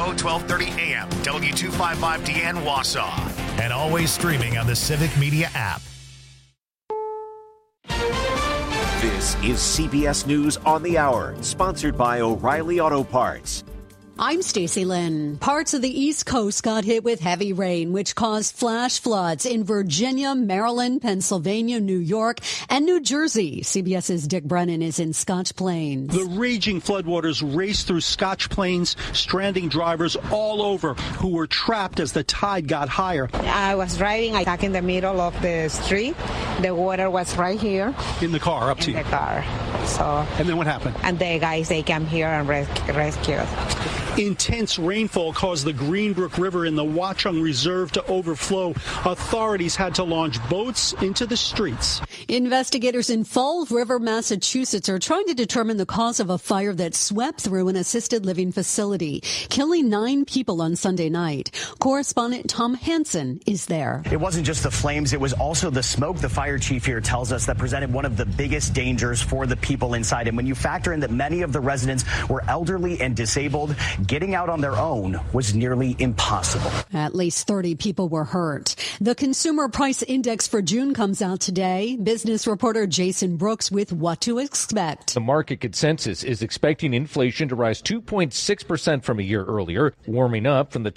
1230 AM, W255DN Wausau. And always streaming on the Civic Media app. This is CBS News on the Hour, sponsored by O'Reilly Auto Parts. I'm Stacey Lynn. Parts of the East Coast got hit with heavy rain, which caused flash floods in Virginia, Maryland, Pennsylvania, New York, and New Jersey. CBS's Dick Brennan is in Scotch Plains. The raging floodwaters raced through Scotch Plains, stranding drivers all over who were trapped as the tide got higher. I was driving back in the middle of the street. The water was right here. In the car, up to you? In the car. So. And then what happened? And the guys, they came here and rescued. Intense rainfall caused the Greenbrook River in the Watchung Reserve to overflow. Authorities had to launch boats into the streets. Investigators in Fall River, Massachusetts are trying to determine the cause of a fire that swept through an assisted living facility, killing 9 people on Sunday night. Correspondent Tom Hansen is there. It wasn't just the flames, it was also the smoke. The fire chief here tells us that presented one of the biggest dangers for the people inside. And when you factor in that many of the residents were elderly and disabled, getting out on their own was nearly impossible. At least 30 people were hurt. The Consumer Price Index for June comes out today. Business reporter Jason Brooks with what to expect. The market consensus is expecting inflation to rise 2.6% from a year earlier, warming up from the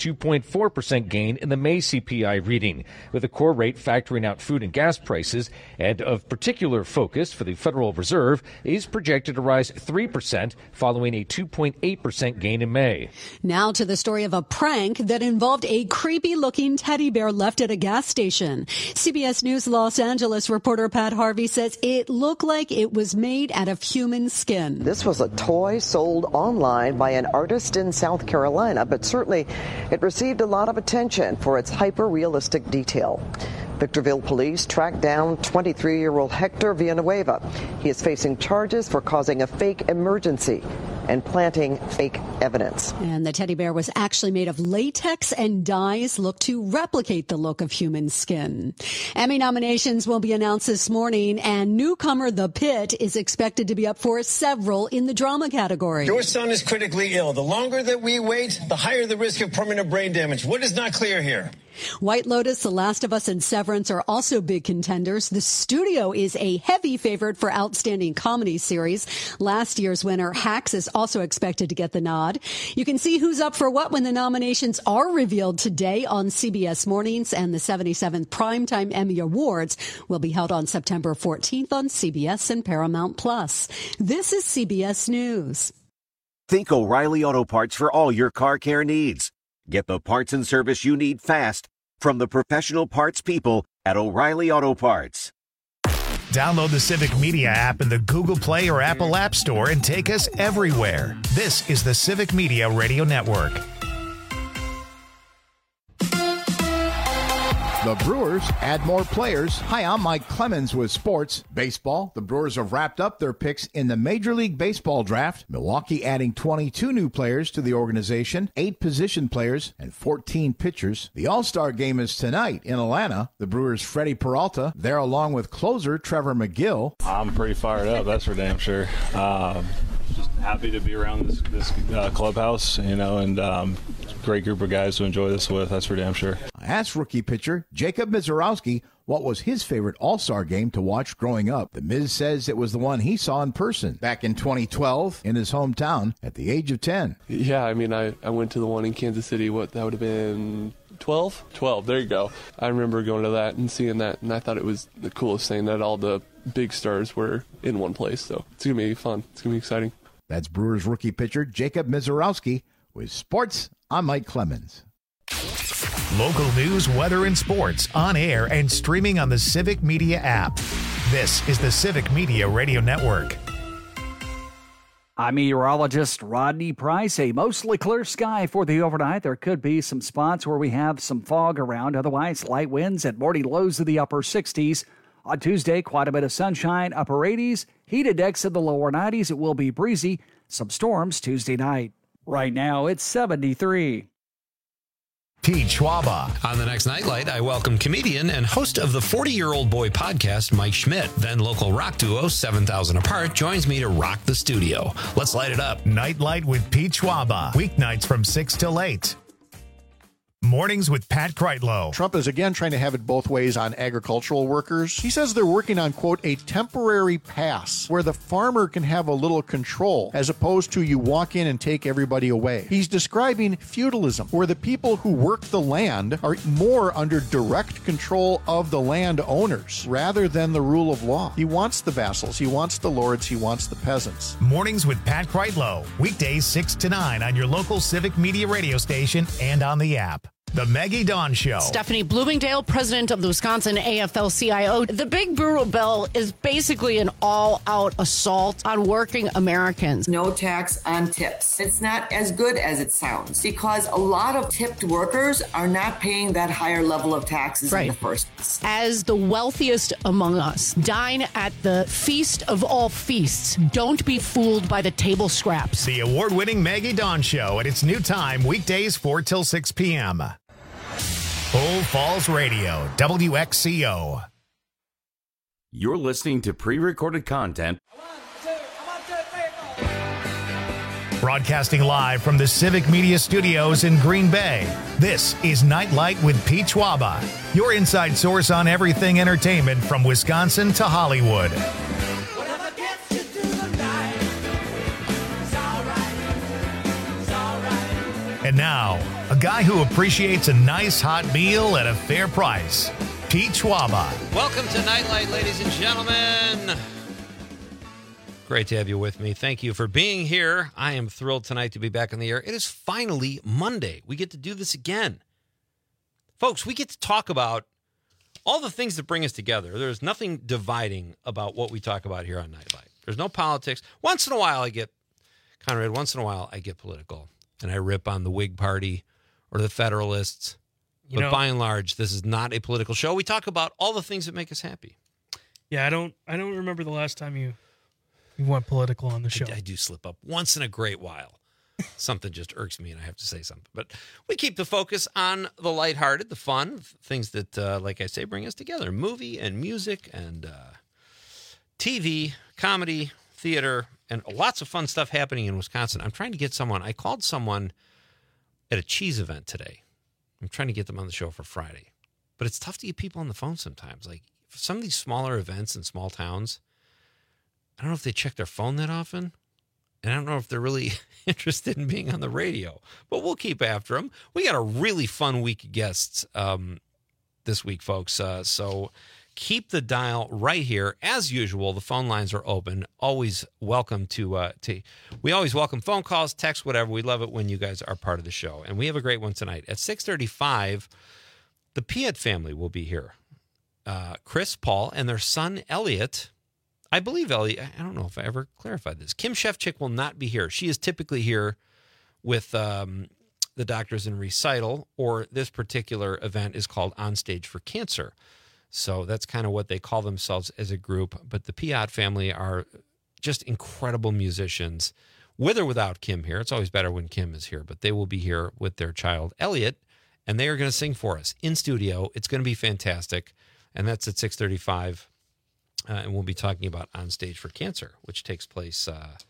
2.4% gain in the May CPI reading, with the core rate factoring out food and gas prices. And of particular focus for the Federal Reserve is projected to rise 3% following a 2.8% gain in May. Now to the story of a prank that involved a creepy-looking teddy bear left at a gas station. CBS News Los Angeles reporter Pat Harvey says it looked like it was made out of human skin. This was a toy sold online by an artist in South Carolina, but certainly it received a lot of attention for its hyper-realistic detail. Victorville police tracked down 23-year-old Hector Villanueva. He is facing charges for causing a fake emergency and planting fake evidence. And the teddy bear was actually made of latex and dyes look to replicate the look of human skin. Emmy nominations will be announced this morning, and newcomer The Pit is expected to be up for several in the drama category. Your son is critically ill. The longer that we wait, the higher the risk of permanent brain damage. What is not clear here? White Lotus, The Last of Us, and Severance are also big contenders. The Studio is a heavy favorite for Outstanding Comedy Series. Last year's winner, Hacks, is also expected to get the nod. You can see who's up for what when the nominations are revealed today on CBS Mornings, and the 77th Primetime Emmy Awards will be held on September 14th on CBS and Paramount+. This is CBS News. Think O'Reilly Auto Parts for all your car care needs. Get the parts and service you need fast from the professional parts people at O'Reilly Auto Parts. Download the Civic Media app in the Google Play or Apple App Store and take us everywhere. This is the Civic Media Radio Network. The Brewers add more players. Hi, I'm Mike Clemens with sports. Baseball, the Brewers have wrapped up their picks in the Major League Baseball draft. Milwaukee adding 22 new players to the organization, 8 position players, and 14 pitchers. The All-Star game is tonight in Atlanta. The Brewers' Freddie Peralta there along with closer Trevor McGill. I'm pretty fired up, that's for damn sure. Just happy to be around this clubhouse, and great group of guys to enjoy this with, that's for damn sure. I asked rookie pitcher Jacob Mizorowski what was his favorite All-Star game to watch growing up. The Miz says it was the one he saw in person back in 2012 in his hometown at the age of 10. Yeah, I mean, I went to the one in Kansas City. That would have been 12, there you go. I remember going to that and seeing that, and I thought it was the coolest thing that all the big stars were in one place. So it's going to be fun. It's going to be exciting. That's Brewers rookie pitcher Jacob Mizorowski. With sports, I'm Mike Clemens. Local news, weather, and sports on air and streaming on the Civic Media app. This is the Civic Media Radio Network. I'm meteorologist Rodney Price. A mostly clear sky for the overnight. There could be some spots where we have some fog around. Otherwise, light winds at morning lows of the upper 60s. On Tuesday, quite a bit of sunshine, upper 80s. Heat index in the lower 90s. It will be breezy. Some storms Tuesday night. Right now, it's 73. Pete Schwaba. On the next Nightlight, I welcome comedian and host of the 40-Year-Old Boy podcast, Mike Schmidt. Then local rock duo 7,000 Apart joins me to rock the studio. Let's light it up. Nightlight with Pete Schwaba. Weeknights from 6 till 8. Mornings with Pat Kreitlow. Trump is again trying to have it both ways on agricultural workers. He says they're working on, quote, a temporary pass where the farmer can have a little control as opposed to you walk in and take everybody away. He's describing feudalism, where the people who work the land are more under direct control of the land owners rather than the rule of law. He wants the vassals, he wants the lords, he wants the peasants. Mornings with Pat Kreitlow. Weekdays 6 to 9 on your local Civic Media radio station and on the app. The Maggie Dawn Show. Stephanie Bloomingdale, president of the Wisconsin AFL-CIO. The Big Brutal Bill is basically an all-out assault on working Americans. No tax on tips. It's not as good as it sounds because a lot of tipped workers are not paying that higher level of taxes in the first place. As the wealthiest among us, dine at the feast of all feasts. Don't be fooled by the table scraps. The award-winning Maggie Dawn Show at its new time, weekdays 4 till 6 p.m. Full Falls Radio, WXCO. You're listening to pre-recorded content. Broadcasting live from the Civic Media Studios in Green Bay, this is Nightlight with Pete Schwaba, your inside source on everything entertainment from Wisconsin to Hollywood. And now, a guy who appreciates a nice hot meal at a fair price, Pete Schwaba. Welcome to Nightlight, ladies and gentlemen. Great to have you with me. Thank you for being here. I am thrilled tonight to be back on the air. It is finally Monday. We get to do this again. Folks, we get to talk about all the things that bring us together. There's nothing dividing about what we talk about here on Nightlight. There's no politics. Once in a while I get political. And I rip on the Whig Party or the Federalists. But by and large, this is not a political show. We talk about all the things that make us happy. Yeah, I don't remember the last time you went political on the show. I do slip up once in a great while. Something just irks me and I have to say something. But we keep the focus on the lighthearted, the fun, things that, like I say, bring us together. Movie and music and TV, comedy, theater, and lots of fun stuff happening in Wisconsin. I'm trying to get someone. I called someone at a cheese event today. I'm trying to get them on the show for Friday. But it's tough to get people on the phone sometimes. Like, for some of these smaller events in small towns, I don't know if they check their phone that often. And I don't know if they're really interested in being on the radio. But we'll keep after them. We got a really fun week of guests this week, folks. So keep the dial right here. As usual, the phone lines are open. Always welcome we always welcome phone calls, text, whatever. We love it when you guys are part of the show. And we have a great one tonight. At 6:35, the Piet family will be here. Chris, Paul, and their son, Elliot. I believe Elliot, I don't know if I ever clarified this. Kim Shefchick will not be here. She is typically here with the Doctors in Recital, or this particular event is called On Stage for Cancer. So that's kind of what they call themselves as a group. But the Piat family are just incredible musicians, with or without Kim here. It's always better when Kim is here, but they will be here with their child, Elliot, and they are going to sing for us in studio. It's going to be fantastic, and that's at 6:35, and we'll be talking about On Stage for Cancer, which takes place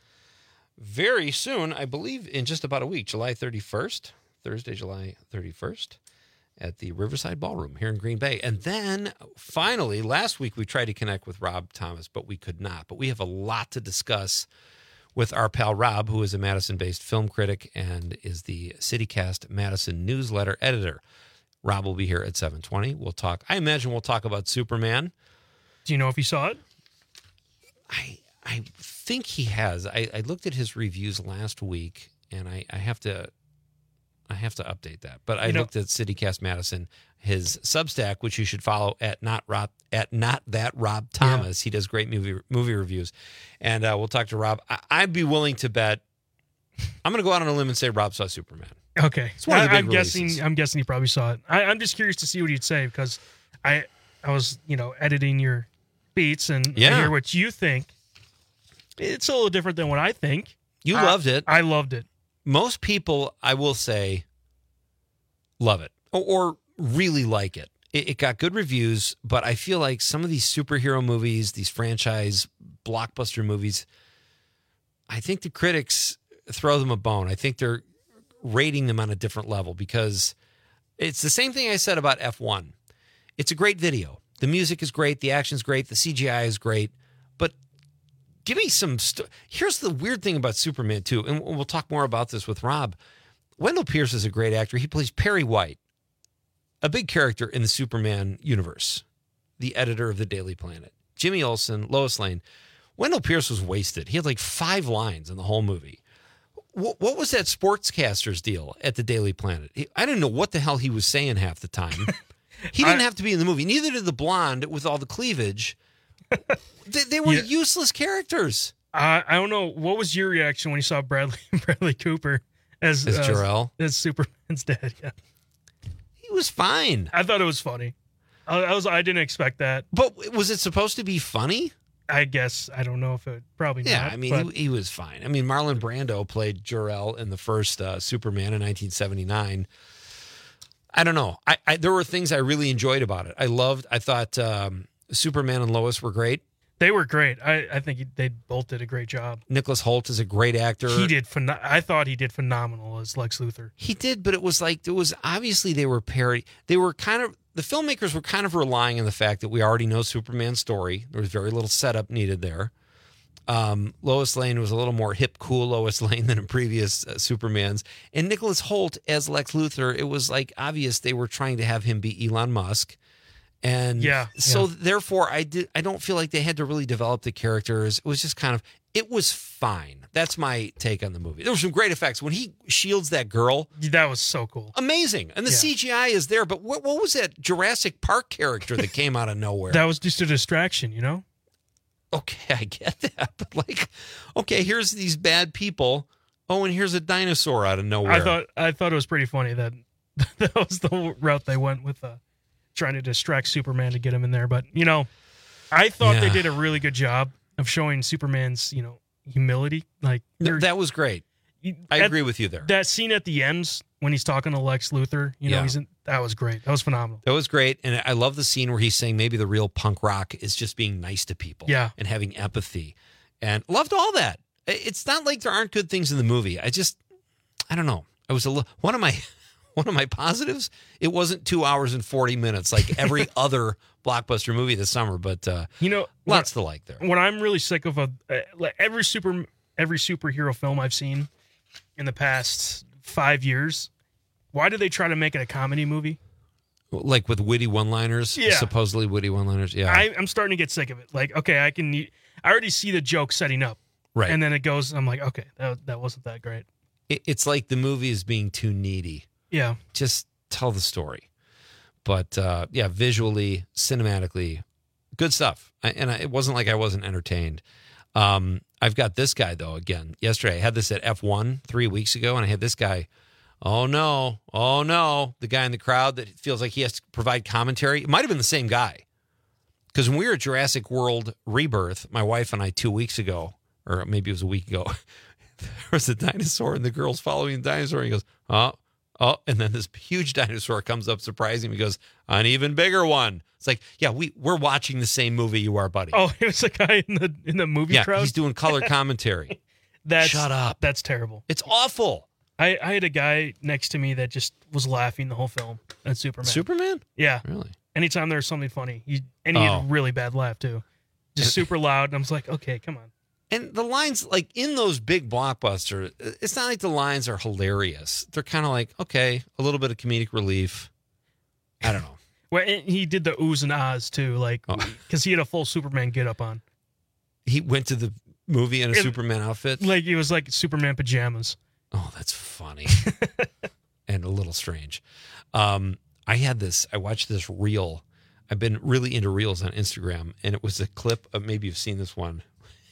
very soon, I believe in just about a week, July 31st, Thursday, July 31st. At the Riverside Ballroom here in Green Bay. And then, finally, last week we tried to connect with Rob Thomas, but we could not. But we have a lot to discuss with our pal Rob, who is a Madison-based film critic and is the CityCast Madison newsletter editor. Rob will be here at 7:20. We'll talk. I imagine we'll talk about Superman. Do you know if he saw it? I think he has. I looked at his reviews last week, and I have to update that. But I looked at CityCast Madison, his Substack, which you should follow at Not That Rob Thomas. Yeah. He does great movie reviews. And we'll talk to Rob. I'd be willing to bet. I'm going to go out on a limb and say Rob saw Superman. Okay. It's one of the big I'm guessing he probably saw it. I'm just curious to see what he'd say because I was, editing your beats and I hear what you think. It's a little different than what I think. You loved it. I loved it. Most people, I will say, love it. or really like it. It got good reviews, but I feel like some of these superhero movies, these franchise blockbuster movies, I think the critics throw them a bone. I think they're rating them on a different level because it's the same thing I said about F1. It's a great video. The music is great. The action's great. The CGI is great. But give me some... Here's the weird thing about Superman 2, and we'll talk more about this with Rob. Wendell Pierce is a great actor. He plays Perry White, a big character in the Superman universe, the editor of the Daily Planet. Jimmy Olsen, Lois Lane. Wendell Pierce was wasted. He had like 5 lines in the whole movie. What was that sportscaster's deal at the Daily Planet? I didn't know what the hell he was saying half the time. He didn't have to be in the movie. Neither did the blonde with all the cleavage. They were useless characters. I don't know. What was your reaction when you saw Bradley Cooper as Jor-El? As Superman's dad? Yeah. He was fine. I thought it was funny. I didn't expect that. But was it supposed to be funny? I guess. I don't know if it probably not. Yeah, I mean, he was fine. I mean, Marlon Brando played Jor-El in the first Superman in 1979. I don't know. There were things I really enjoyed about it. I thought Superman and Lois were great. They were great. I think they both did a great job. Nicholas Hoult is a great actor. He did. I thought he did phenomenal as Lex Luthor. He did, but it was obviously they were parody. The filmmakers were kind of relying on the fact that we already know Superman's story. There was very little setup needed there. Lois Lane was a little more hip, cool Lois Lane than in previous Supermans. And Nicholas Hoult as Lex Luthor, it was like obvious they were trying to have him be Elon Musk. And therefore, I don't feel like they had to really develop the characters. It was just it was fine. That's my take on the movie. There were some great effects. When he shields that girl. That was so cool. Amazing. And the CGI is there. But what was that Jurassic Park character that came out of nowhere? That was just a distraction, you know? Okay, I get that. But here's these bad people. Oh, and here's a dinosaur out of nowhere. I thought it was pretty funny that that was the route they went with trying to distract Superman to get him in there. But, I thought they did a really good job of showing Superman's, humility. Like that was great. I agree with you there. That scene at the end when he's talking to Lex Luthor, that was great. That was phenomenal. That was great. And I love the scene where he's saying maybe the real punk rock is just being nice to people and having empathy. And loved all that. It's not like there aren't good things in the movie. I don't know. I was one of my positives, it wasn't 2 hours and 40 minutes like every other blockbuster movie this summer, but lots to like there. What I'm really sick of every superhero film I've seen in the past 5 years, why do they try to make it a comedy movie? Like with witty one-liners? Yeah. Supposedly witty one-liners, yeah. I'm starting to get sick of it. Like, okay, I already see the joke setting up. Right. And then it goes, I'm like, okay, that wasn't that great. It's like the movie is being too needy. Yeah. Just tell the story. But, visually, cinematically, good stuff. And it wasn't like I wasn't entertained. I've got this guy, though, again. Yesterday, I had this at F1 3 weeks ago, and I had this guy, oh, no, the guy in the crowd that feels like he has to provide commentary. It might have been the same guy. Because when we were at Jurassic World Rebirth, my wife and I 2 weeks ago, or maybe it was a week ago, there was a dinosaur, and the girl's following the dinosaur, and he goes, oh, and then this huge dinosaur comes up surprising him. He goes, an even bigger one. It's like, yeah, we're watching the same movie you are, buddy. Oh, it was a guy in the movie crowd? Yeah, he's doing color commentary. Shut up. That's terrible. It's awful. I had a guy next to me that just was laughing the whole film at Superman. Superman? Yeah. Really? Anytime there was something funny. He had a really bad laugh, too. Just super loud. And I was like, okay, come on. And the lines, like in those big blockbusters, it's not like the lines are hilarious. They're kind of like, okay, a little bit of comedic relief. I don't know. Well, and he did the oohs and ahs too, like because he had a full Superman get up on. He went to the movie in a Superman outfit? Like he was like Superman pajamas. Oh, that's funny. And a little strange. I watched this reel. I've been really into reels on Instagram, and it was a clip of, maybe you've seen this one.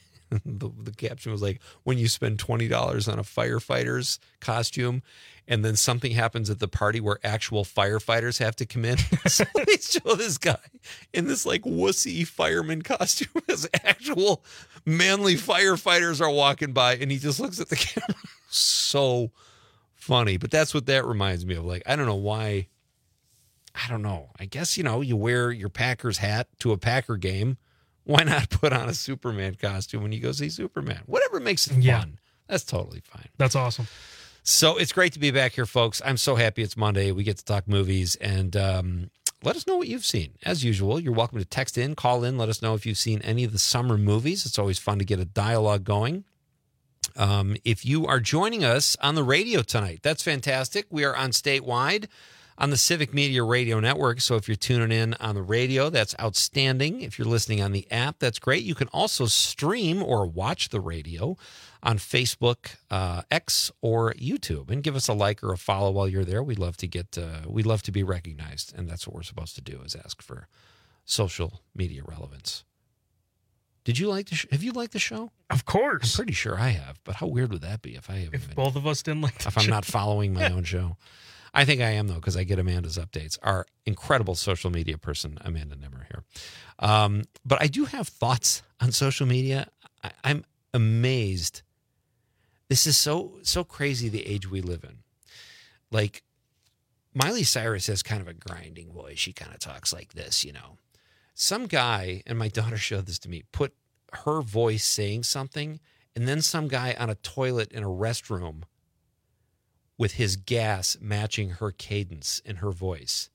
The caption was like, when you spend $20 on a firefighter's costume and then something happens at the party where actual firefighters have to come in. So they show this guy in this like wussy fireman costume as actual manly firefighters are walking by, and he just looks at the camera. So funny. But that's what that reminds me of. Like, I don't know why I don't know. I guess, you wear your Packers hat to a Packer game. Why not put on a Superman costume when you go see Superman? Whatever makes it fun. That's totally fine. That's awesome. So it's great to be back here, folks. I'm so happy it's Monday. We get to talk movies, and let us know what you've seen. As usual, you're welcome to text in, call in, let us know if you've seen any of the summer movies. It's always fun to get a dialogue going. If you are joining us on the radio tonight, that's fantastic. We are on statewide on the Civic Media Radio Network. So if you're tuning in on the radio, that's outstanding. If you're listening on the app, that's great. You can also stream or watch the radio on Facebook, X, or YouTube, and give us a like or a follow while you're there. We'd love to be recognized, and that's what we're supposed to do, is ask for social media relevance. Did you like have you liked the show? Of course. I'm pretty sure I have, but how weird would that be if both of us didn't like the show? I'm not following my own show. I think I am, though, because I get Amanda's updates. Our incredible social media person, Amanda Nimmer, here. But I do have thoughts on social media. I'm amazed. This is so crazy, the age we live in. Like, Miley Cyrus has kind of a grinding voice. She kind of talks like this, Some guy, and my daughter showed this to me, put her voice saying something, and then some guy on a toilet in a restroom with his gas matching her cadence in her voice.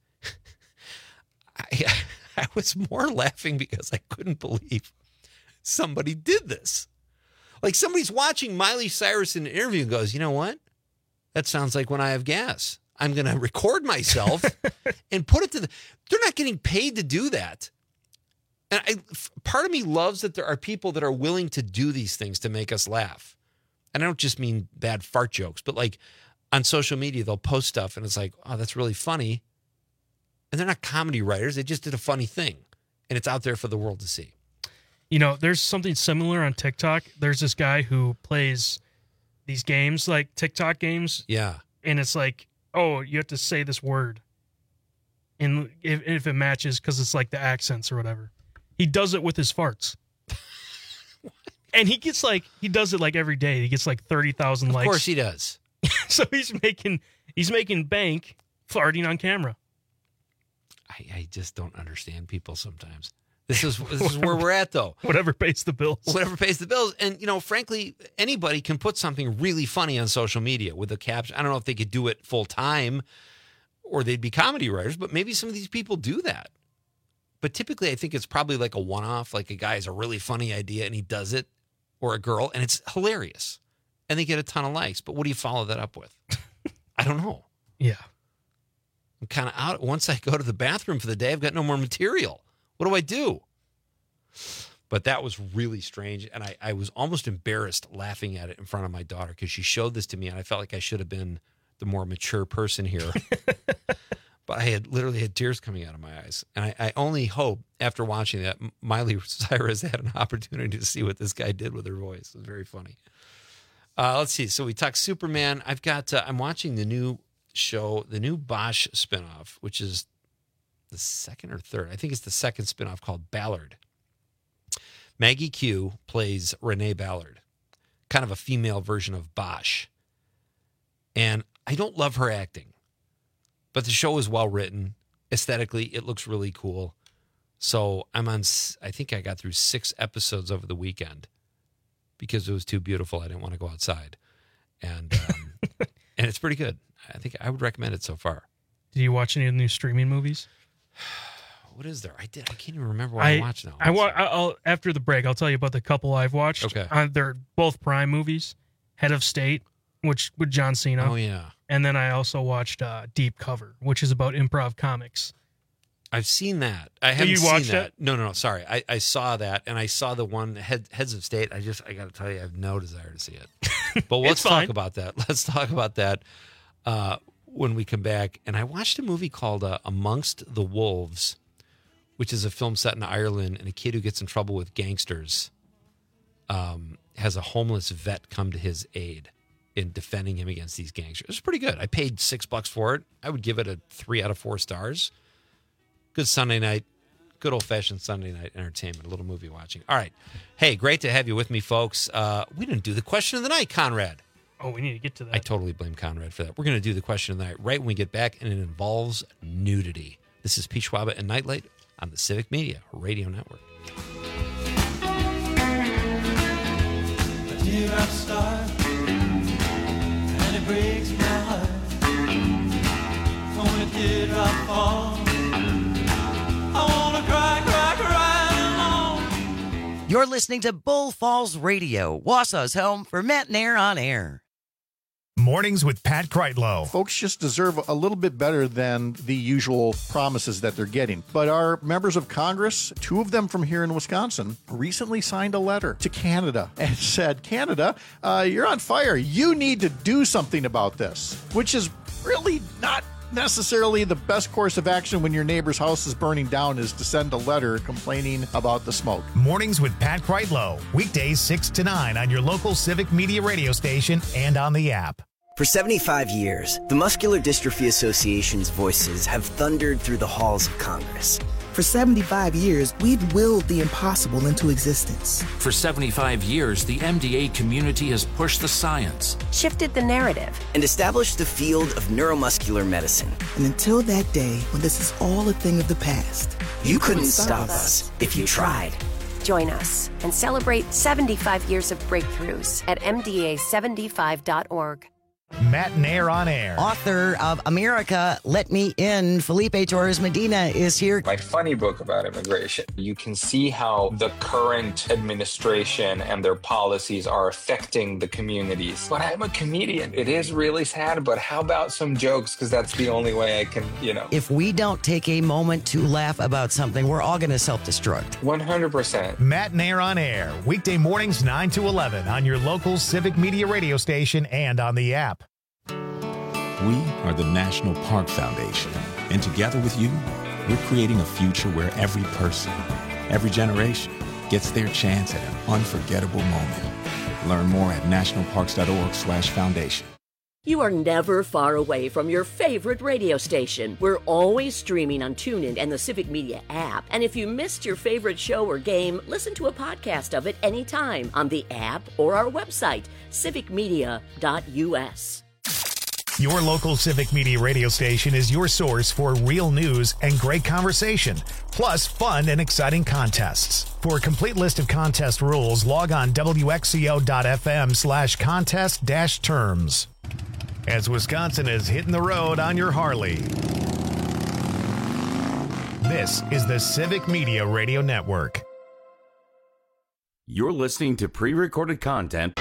I was more laughing because I couldn't believe somebody did this. Like, somebody's watching Miley Cyrus in an interview and goes, you know what? That sounds like when I have gas. I'm going to record myself and put it to they're not getting paid to do that. And part of me loves that there are people that are willing to do these things to make us laugh. And I don't just mean bad fart jokes, but like on social media, they'll post stuff and it's like, oh, that's really funny. And they're not comedy writers. They just did a funny thing. And it's out there for the world to see. There's something similar on TikTok. There's this guy who plays these games, like TikTok games. Yeah. And it's like, oh, you have to say this word. And if it matches, because it's like the accents or whatever. He does it with his farts. And he does it like every day. He gets like 30,000 likes. Of course he does. So he's making bank farting on camera. I just don't understand people sometimes. This is where we're at, though. Whatever pays the bills. Whatever pays the bills. And, frankly, anybody can put something really funny on social media with a caption. I don't know if they could do it full time or they'd be comedy writers, but maybe some of these people do that. But typically, I think it's probably like a one-off, like a guy has a really funny idea and he does it, or a girl, and it's hilarious. And they get a ton of likes. But what do you follow that up with? I don't know. Yeah. I'm kind of out. Once I go to the bathroom for the day, I've got no more material. What do I do? But that was really strange. And I was almost embarrassed laughing at it in front of my daughter because she showed this to me and I felt like I should have been the more mature person here. But I had literally had tears coming out of my eyes. And I only hope after watching that, Miley Cyrus had an opportunity to see what this guy did with her voice. It was very funny. Let's see. So we talked Superman. I'm watching the new show, the new Bosch spinoff, which is the second or third. I think it's the second spinoff, called Ballard. Maggie Q plays Renee Ballard, kind of a female version of Bosch. And I don't love her acting, but the show is well written. Aesthetically, it looks really cool. So I think I got through 6 episodes over the weekend because it was too beautiful. I didn't want to go outside. And and it's pretty good. I think I would recommend it so far. Did you watch any of the new streaming movies? What is there? I can't even remember what I watched now. I'll after the break, I'll tell you about the couple I've watched. Okay. They're both Prime movies. Head of State, with John Cena. Oh, yeah. And then I also watched Deep Cover, which is about improv comics. I've seen that. I haven't seen watched that. No. Sorry. I saw that, and I saw the one, Heads of State. I got to tell you, I have no desire to see it. But let's talk about that. Let's talk about that when we come back. And I watched a movie called Amongst the Wolves, which is a film set in Ireland, and a kid who gets in trouble with gangsters has a homeless vet come to his aid in defending him against these gangsters. It was pretty good. I paid $6 for it. I would give it a 3 out of 4 stars. Good Sunday night, good old-fashioned Sunday night entertainment, a little movie watching. All right. Hey, great to have you with me, folks. We didn't do the question of the night, Conrad. Oh, we need to get to that. I totally blame Conrad for that. We're going to do the question of the night right when we get back, and it involves nudity. This is Pete Schwaba and Nightlight on the Civic Media Radio Network. A teardrop star, and it breaks my heart. When a teardrop falls, I wanna cry, cry, cry alone. You're listening to Bull Falls Radio, Wausau's home for Matt Nair on air. Mornings with Pat Kreitlow. Folks just deserve a little bit better than the usual promises that they're getting. But our members of Congress, 2 of them from here in Wisconsin, recently signed a letter to Canada and said, Canada, you're on fire. You need to do something about this, which is really not necessarily the best course of action when your neighbor's house is burning down, is to send a letter complaining about the smoke. Mornings with Pat Kreitlow. Weekdays 6 to 9 on your local Civic Media radio station and on the app. For 75 years, the Muscular Dystrophy Association's voices have thundered through the halls of Congress. For 75 years, we've willed the impossible into existence. For 75 years, the MDA community has pushed the science, shifted the narrative, and established the field of neuromuscular medicine. And until that day, when this is all a thing of the past, you couldn't stop us if you tried. Join us and celebrate 75 years of breakthroughs at MDA75.org. Matt Nair on air. Author of America, Let Me In, Felipe Torres Medina is here. My funny book about immigration. You can see how the current administration and their policies are affecting the communities. But I'm a comedian. It is really sad, but how about some jokes? Because that's the only way I can, If we don't take a moment to laugh about something, we're all going to self-destruct. 100%. Matt Nair on air. Weekday mornings 9 to 11 on your local Civic Media radio station and on the app. We are the National Park Foundation, and together with you, we're creating a future where every person, every generation gets their chance at an unforgettable moment. Learn more at nationalparks.org/foundation. You are never far away from your favorite radio station. We're always streaming on TuneIn and the Civic Media app. And if you missed your favorite show or game, listen to a podcast of it anytime on the app or our website, civicmedia.us. Your local Civic Media radio station is your source for real news and great conversation, plus fun and exciting contests. For a complete list of contest rules, log on wxco.fm/contest-terms. As Wisconsin is hitting the road on your Harley. This is the Civic Media Radio Network. You're listening to pre-recorded content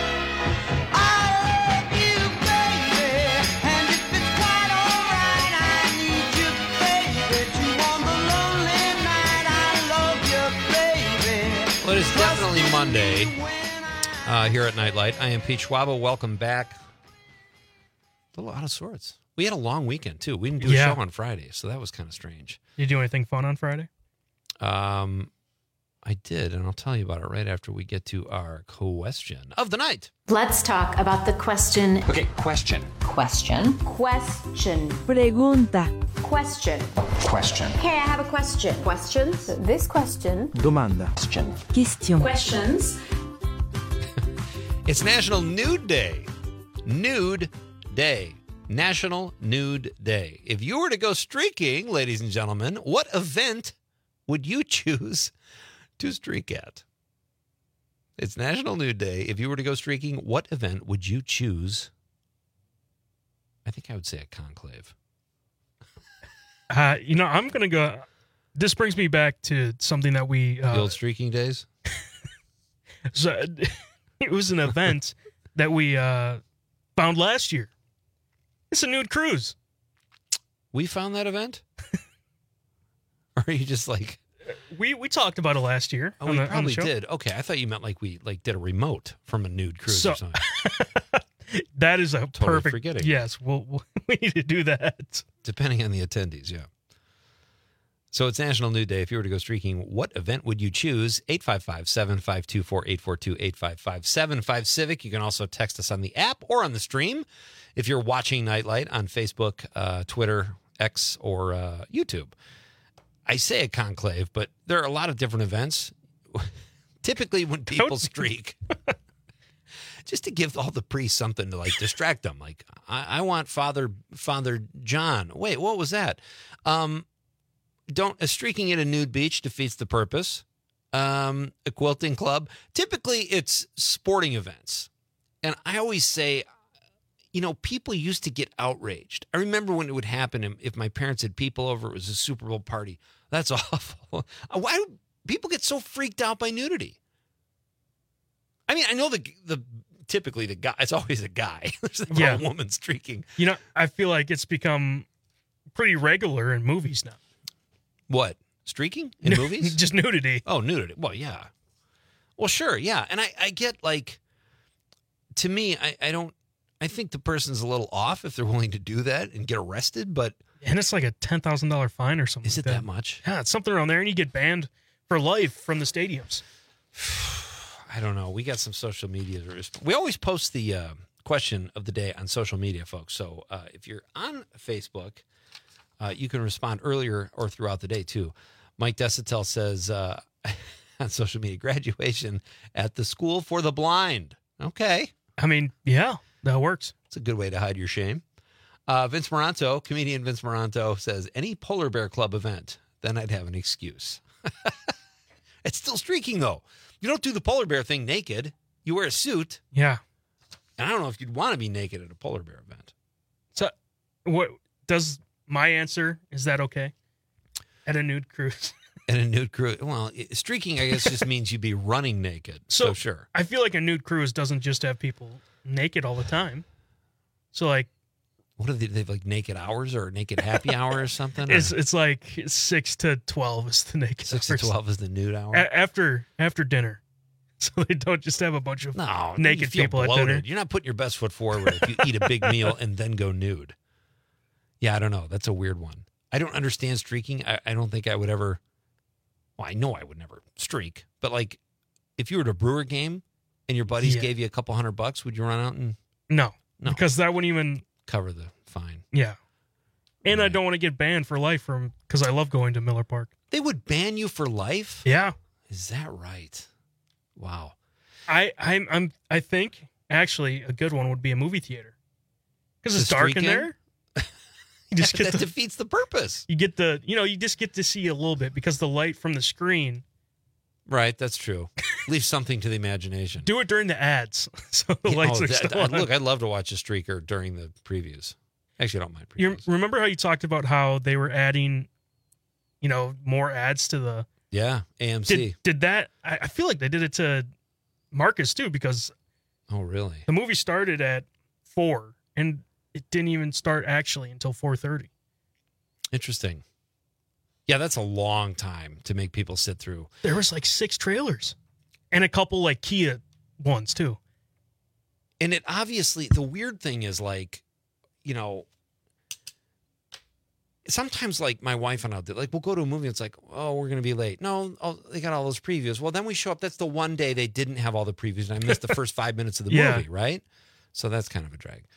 Well, it is definitely Monday here at Nightlight. I am Pete Schwaba. Welcome back. A little out of sorts. We had a long weekend, too. We didn't do a show on Friday, so that was kind of strange. Did you do anything fun on Friday? I did, and I'll tell you about it right after we get to our question of the night. Let's talk about the question. Okay, question. Question. Question. Pregunta. Question. Question. Hey, I have a question. Questions? This question. Domanda. Question. Questions. It's National Nude Day. Nude Day. National Nude Day. If you were to go streaking, ladies and gentlemen, what event would you choose to streak at? It's National Nude Day. If you were to go streaking, what event would you choose? I think I would say a conclave. I'm going to go. This brings me back to something that we. The old streaking days? So it was an event that we found last year. It's a nude cruise. We found that event? Or are you just like. We talked about it last year. Oh, we probably did. Okay, I thought you meant like we did a remote from a nude cruise or something. That is a totally perfect. Forgetting. Yes, we need to do that. Depending on the attendees, yeah. So it's National Nude Day. If you were to go streaking, what event would you choose? 855-752-4842, 855-75-CIVIC. You can also text us on the app or on the stream if you're watching Nightlight on Facebook, Twitter, X, or YouTube. I say a conclave, but there are a lot of different events. Typically when people streak, just to give all the priests something to like distract them. Like, I want Father John. Wait, what was that? streaking at a nude beach defeats the purpose. A quilting club. Typically, it's sporting events. And I always say, people used to get outraged. I remember when it would happen if my parents had people over, it was a Super Bowl party. That's awful. Why do people get so freaked out by nudity? I mean, I know typically the guy, it's always a guy. There's never a woman streaking. I feel like it's become pretty regular in movies now. What? Streaking in movies? Just nudity. Oh, nudity. Well, yeah. Well, sure, yeah. And I get, to me, I think the person's a little off if they're willing to do that and get arrested, but... And it's like a $10,000 fine or something. Is it that much? Yeah, it's something around there, and you get banned for life from the stadiums. I don't know. We got some social media. We always post the question of the day on social media, folks. So if you're on Facebook, you can respond earlier or throughout the day, too. Mike Desitel says on social media, graduation at the School for the Blind. Okay. I mean, yeah, that works. It's a good way to hide your shame. Vince Moranto, comedian Vince Moranto, says, any polar bear club event, then I'd have an excuse. It's still streaking, though. You don't do the polar bear thing naked. You wear a suit. Yeah. And I don't know if you'd want to be naked at a polar bear event. So, what does my answer, is that okay? At a nude cruise? At a nude cruise. Well, streaking, I guess, just means you'd be running naked. So sure. I feel like a nude cruise doesn't just have people naked all the time. So, what are they have, naked hours or naked happy hour or something? It's like 6 to 12 is the naked 6 hours. to 12 is the nude hour? After dinner. So they don't just have a bunch of naked people bloated. At dinner. You're not putting your best foot forward if you eat a big meal and then go nude. Yeah, I don't know. That's a weird one. I don't understand streaking. I don't think I would ever... Well, I know I would never streak. But, if you were at a Brewer game and your buddies gave you a couple $100, would you run out and... No. Because that wouldn't even... Cover the fine. Yeah. And I don't want to get banned for life because I love going to Miller Park. They would ban you for life? Yeah. Is that right? Wow. I think actually a good one would be a movie theater because it's dark in there. You just that defeats the purpose. You get you just get to see a little bit because the light from the screen. Right, that's true. Leave something to the imagination. Do it during the ads, so the lights are still on. Look, I'd love to watch a streaker during the previews. Actually, I don't mind previews. You remember how you talked about how they were adding, more ads to the... Yeah, AMC. Did that... I feel like they did it to Marcus, too, because... Oh, really? The movie started at 4, and it didn't even start actually until 4:30. Interesting. Yeah, that's a long time to make people sit through. There was 6 trailers and a couple Kia ones too. And it obviously, the weird thing is sometimes my wife and I did, we'll go to a movie and it's oh, we're going to be late. No, they got all those previews. Well, then we show up. That's the one day they didn't have all the previews and I missed the first 5 minutes of the movie, right? So that's kind of a drag.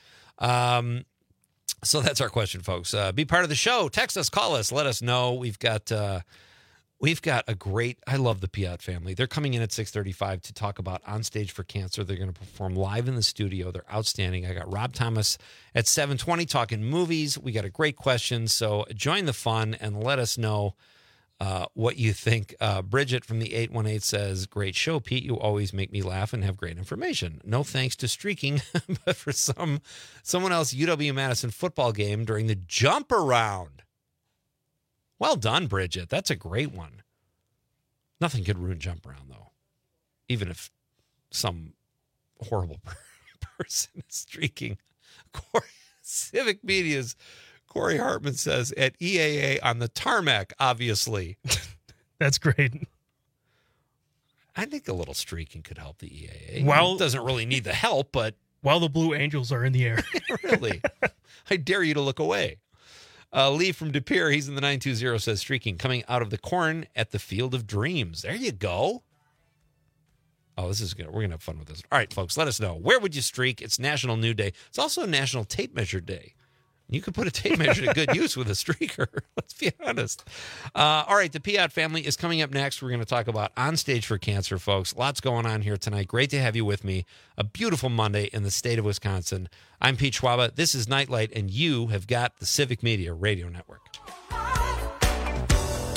So that's our question, folks. Be part of the show. Text us, call us, let us know. We've got a great, I love the Piat family. They're coming in at 6:35 to talk about On Stage for Cancer. They're going to perform live in the studio. They're outstanding. I got Rob Thomas at 7:20 talking movies. We got a great question. So join the fun and let us know what you think. Bridget from the 818 says, great show, Pete. You always make me laugh and have great information. No thanks to streaking, but for someone else, UW-Madison football game during the jump around. Well done, Bridget. That's a great one. Nothing could ruin jump around, though. Even if some horrible person is streaking. Civic Media's Corey Hartman says, at EAA on the tarmac, obviously. That's great. I think a little streaking could help the EAA. Well, it doesn't really need the help, but... While the Blue Angels are in the air. Really? I dare you to look away. Lee from De Pere, he's in the 920, says, streaking, coming out of the corn at the Field of Dreams. There you go. Oh, this is good. We're going to have fun with this. All right, folks, let us know. Where would you streak? It's National Nude Day. It's also National Tape Measure Day. You could put a tape measure to good use with a streaker. Let's be honest. All right, the Piat family is coming up next. We're going to talk about On Stage for Cancer, folks. Lots going on here tonight. Great to have you with me. A beautiful Monday in the state of Wisconsin. I'm Pete Schwaba. This is Nightlight, and you have got the Civic Media Radio Network.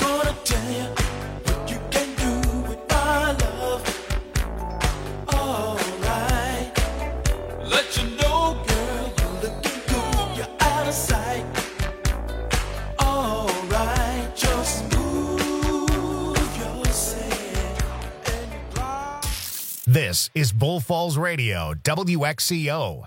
what you can do with my love. Alright, let you know, girl, you're looking good, you're out of sight. Alright, just move yourself. This is Bull Falls Radio, WXCO.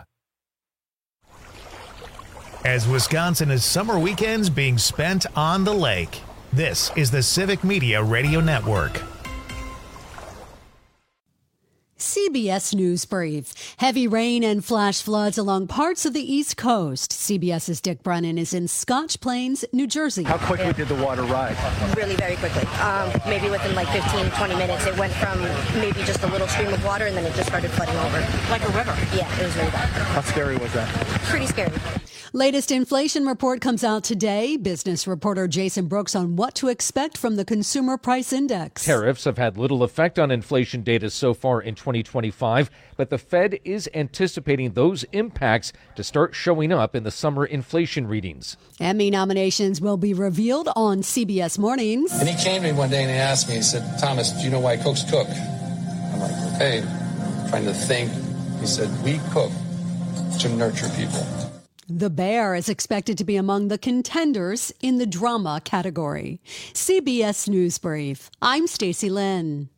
As Wisconsin is summer weekends being spent on the lake, this is the Civic Media Radio Network. CBS News Brief. Heavy rain and flash floods along parts of the East Coast. CBS's Dick Brennan is in Scotch Plains, New Jersey. How quickly did the water rise? Really very quickly. Maybe within like 15, 20 minutes. It went from maybe just a little stream of water and then it just started flooding over. Like a river. Yeah, it was really bad. How scary was that? Pretty scary. Latest inflation report comes out today. Business reporter Jason Brooks on what to expect from the Consumer Price Index. Tariffs have had little effect on inflation data so far in 2025, but the Fed is anticipating those impacts to start showing up in the summer inflation readings. Emmy nominations will be revealed on CBS Mornings. And he came to me one day and he asked me, he said, Thomas, do you know why cooks cook? I'm like, okay, trying to think. He said, we cook to nurture people. The Bear is expected to be among the contenders in the drama category. CBS News Brief. I'm Stacey Lynn.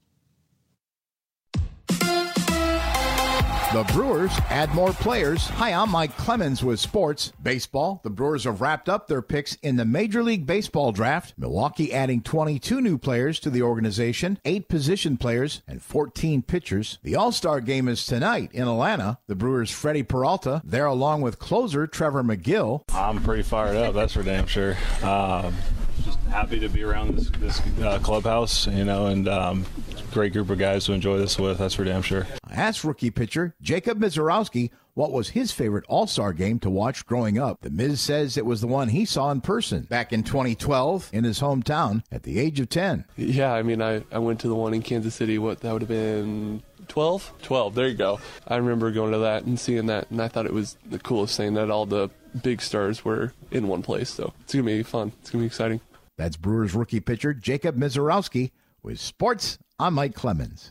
The Brewers add more players. Hi, I'm Mike Clemens with Sports Baseball. The Brewers have wrapped up their picks in the Major League Baseball draft. Milwaukee adding 22 new players to the organization, 8 position players, and 14 pitchers. The All-Star game is tonight in Atlanta. The Brewers' Freddie Peralta there along with closer Trevor McGill. I'm pretty fired up, that's for damn sure. Just happy to be around this clubhouse, and great group of guys to enjoy this with, that's for damn sure. I asked rookie pitcher Jacob Mizorowski what was his favorite All-Star game to watch growing up. The Miz says it was the one he saw in person back in 2012 in his hometown at the age of 10. Yeah, I mean, I went to the one in Kansas City, that would have been 12? 12, there you go. I remember going to that and seeing that, and I thought it was the coolest thing that all the big stars were in one place, so it's going to be fun. It's going to be exciting. That's Brewers rookie pitcher Jacob Mizorowski with Sports. I'm Mike Clemens.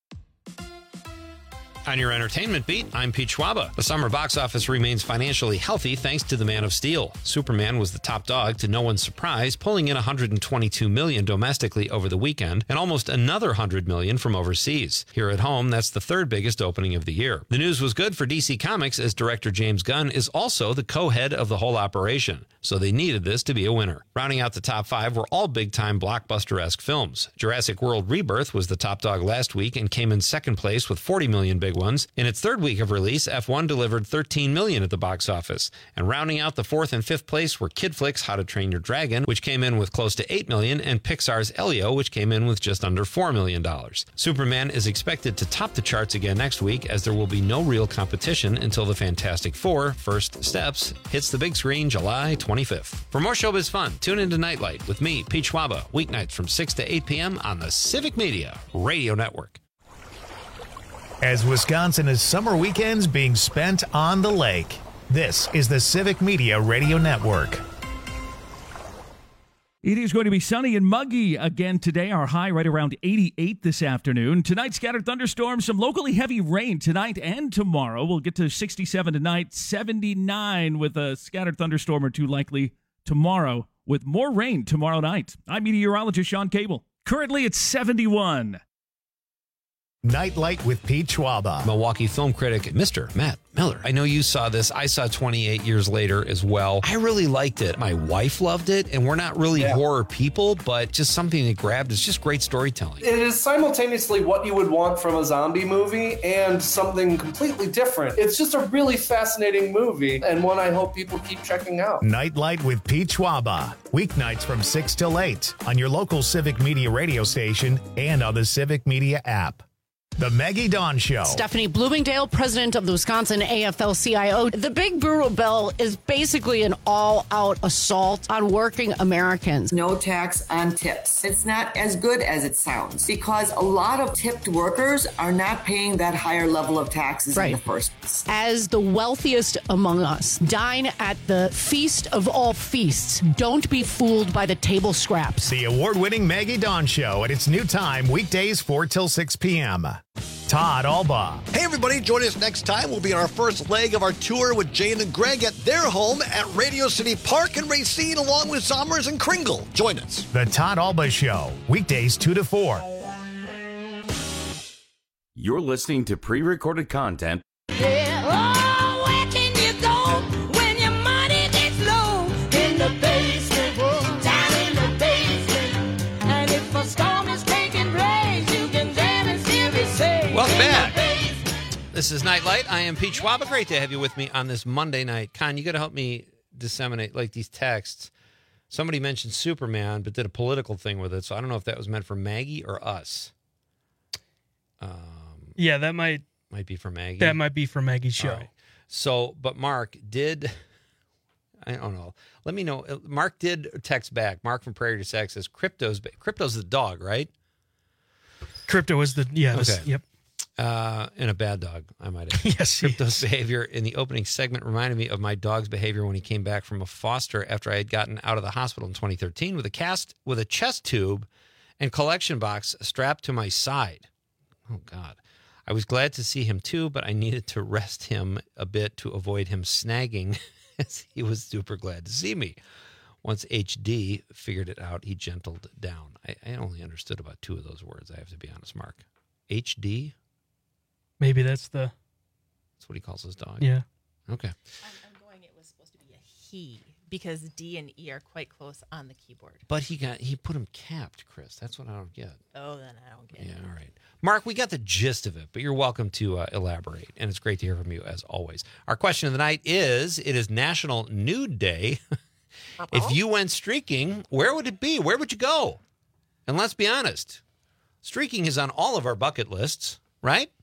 On your entertainment beat, I'm Pete Schwaba. The summer box office remains financially healthy thanks to The Man of Steel. Superman was the top dog to no one's surprise, pulling in $122 million domestically over the weekend and almost another $100 million from overseas. Here at home, that's the third biggest opening of the year. The news was good for DC Comics as director James Gunn is also the co-head of the whole operation, so they needed this to be a winner. Rounding out the top 5 were all big-time blockbuster-esque films. Jurassic World Rebirth was the top dog last week and came in second place with $40 million big ones. In its third week of release, F1 delivered $13 million at the box office. And rounding out the fourth and fifth place were Kid Flick's How to Train Your Dragon, which came in with close to $8 million, and Pixar's Elio, which came in with just under $4 million. Superman is expected to top the charts again next week, as there will be no real competition until the Fantastic Four: First Steps hits the big screen July 25th. For more showbiz fun, tune into Nightlight with me, Pete Schwaba, weeknights from 6 to 8 p.m. on the Civic Media Radio Network. As Wisconsin is summer weekends being spent on the lake, this is the Civic Media Radio Network. It is going to be sunny and muggy again today. Our high right around 88 this afternoon. Tonight, scattered thunderstorms, some locally heavy rain tonight and tomorrow. We'll get to 67 tonight, 79 with a scattered thunderstorm or two likely tomorrow, with more rain tomorrow night. I'm meteorologist Sean Cable. Currently, it's 71. Nightlight with Pete Schwaba. Milwaukee film critic Mr. Matt Miller. I know you saw this. I saw 28 Years Later as well. I really liked it. My wife loved it, and we're not really horror people, but just something that grabbed. It's just great storytelling. It is simultaneously what you would want from a zombie movie and something completely different. It's just a really fascinating movie, and one I hope people keep checking out. Nightlight with Pete Schwaba. Weeknights from 6 till 8 on your local Civic Media radio station and on the Civic Media app. The Maggie Dawn Show. Stephanie Bloomingdale, president of the Wisconsin AFL-CIO. The Big Brutal Bill is basically an all-out assault on working Americans. No tax on tips. It's not as good as it sounds because a lot of tipped workers are not paying that higher level of taxes in the first place. As the wealthiest among us, dine at the feast of all feasts. Don't be fooled by the table scraps. The award-winning Maggie Dawn Show at its new time, weekdays 4 till 6 p.m. Todd Alba. Hey, everybody, join us next time. We'll be on our first leg of our tour with Jane and Greg at their home at Radio City Park in Racine, along with Zommers and Kringle. Join us. The Todd Alba Show, weekdays 2 to 4. You're listening to pre-recorded content. Yeah. Oh, where can you go when your money gets low? In the basement, down in the basement. And if a storm is taking place, you can damn and still be safe. Welcome back. This is Nightlight. I am Pete Schwaba. Great to have you with me on this Monday night. Con, you got to help me disseminate like these texts. Somebody mentioned Superman, but did a political thing with it. So I don't know if that was meant for Maggie or us. Yeah, that might be for Maggie. That might be for Maggie's show. All right. So, but Mark did. I don't know. Let me know. Mark did text back. Mark from Prairie to Sex says Crypto's the dog, right? Crypto is the Okay. Yep. And a bad dog, I might add. Yes, Crypto's behavior in the opening segment reminded me of my dog's behavior when he came back from a foster after I had gotten out of the hospital in 2013 with a chest tube and collection box strapped to my side. Oh, God. I was glad to see him too, but I needed to rest him a bit to avoid him snagging as he was super glad to see me. Once HD figured it out, he gentled down. I only understood about 2 of those words, I have to be honest, Mark. HD? Maybe that's what he calls his dog? Yeah. Okay. I'm going, it was supposed to be a he, because D and E are quite close on the keyboard. But he put him capped, Chris. That's what I don't get. Oh, then I don't get it. Yeah, all right. Mark, we got the gist of it, but you're welcome to elaborate, and it's great to hear from you as always. Our question of the night is, it is National Nude Day. If you went streaking, where would it be? Where would you go? And let's be honest, streaking is on all of our bucket lists, right?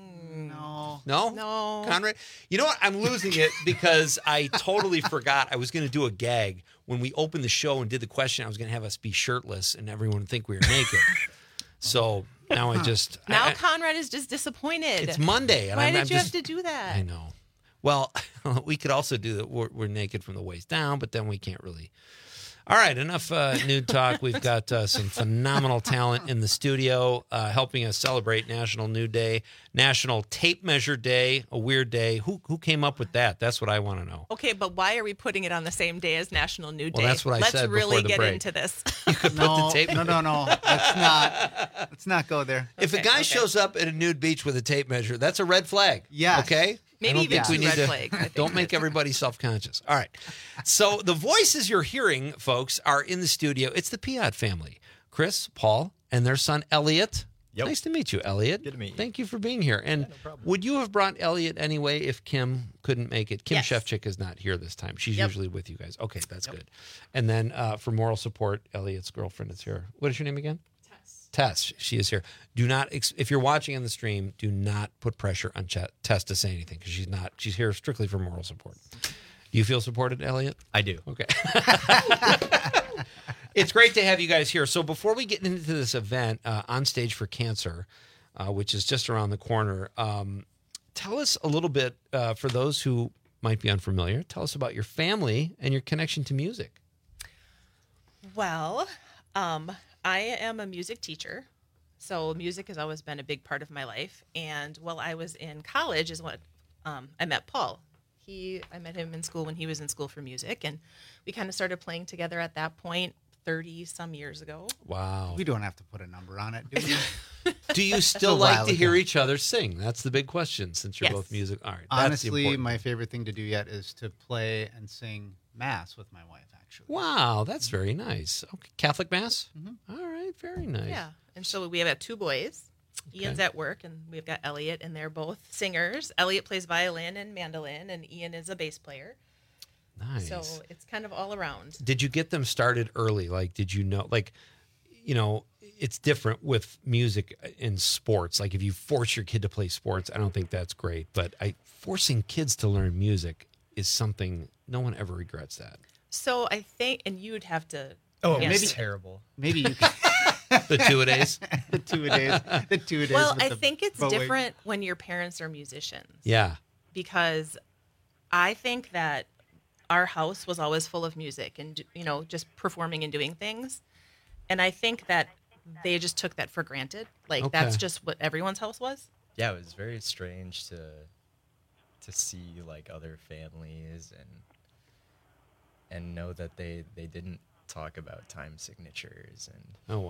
No? No. Conrad? You know what? I'm losing it because I totally forgot I was going to do a gag. When we opened the show and did the question, I was going to have us be shirtless and everyone would think we were naked. So now Now Conrad is just disappointed. It's Monday. And Why I'm did you just, have to do that? I know. Well, we could also do that. We're naked from the waist down, but then we can't really. All right, enough nude talk. We've got some phenomenal talent in the studio helping us celebrate National Nude Day, National Tape Measure Day, a weird day. Who came up with that? That's what I want to know. Okay, but why are we putting it on the same day as National Nude Day? Well, that's what I said before the Let's really get break. into this. You could put the tape. No. Let's not go there. If a guy shows up at a nude beach with a tape measure, that's a red flag. Yes. Okay? Maybe even two red flags. I think Don't make everybody self-conscious. All right. So the voices you're hearing, folks, are in the studio. It's the Piat family. Chris, Paul, and their son, Elliot. Yep. Nice to meet you, Elliot. Good to meet you. Thank you for being here. And would you have brought Elliot anyway if Kim couldn't make it? Kim Yes. Shefchick is not here this time. She's Yep. usually with you guys. Okay, that's good. And then for moral support, Elliot's girlfriend is here. What is your name again? Tess, she is here. Do not, if you're watching on the stream, do not put pressure on Tess to say anything because she's not. She's here strictly for moral support. Do you feel supported, Elliot? I do. Okay. It's great to have you guys here. So before we get into this event, On Stage for Cancer, which is just around the corner, tell us a little bit, for those who might be unfamiliar, tell us about your family and your connection to music. Well, I am a music teacher, so music has always been a big part of my life. And while I was in college is when I met Paul. I met him in school when he was in school for music, and we kind of started playing together at that point 30-some years ago. Wow. We don't have to put a number on it, do we? Do you still like to hear each other sing? That's the big question since you're both music. All right. That's Honestly, my favorite thing to do yet is to play and sing Mass with my wife, actually. Wow, that's very nice. Okay. Catholic Mass? Mm-hmm. All right, very nice. Yeah, and so we have 2 boys. Ian's at work, and we've got Elliot, and they're both singers. Elliot plays violin and mandolin, and Ian is a bass player. Nice. So it's kind of all around. Did you get them started early? Like, did you know, like, it's different with music in sports. Like if you force your kid to play sports, I don't think that's great. But forcing kids to learn music is something no one ever regrets that. So I think, and you would have to. Oh, yes. maybe terrible. Maybe you can. The two-a-days? The two-a-days. Well, I think it's different when your parents are musicians. Yeah. Because I think that our house was always full of music and, just performing and doing things. And I think that they just took that for granted. Like, that's just what everyone's house was. Yeah, it was very strange to see, like, other families and know that they didn't talk about time signatures and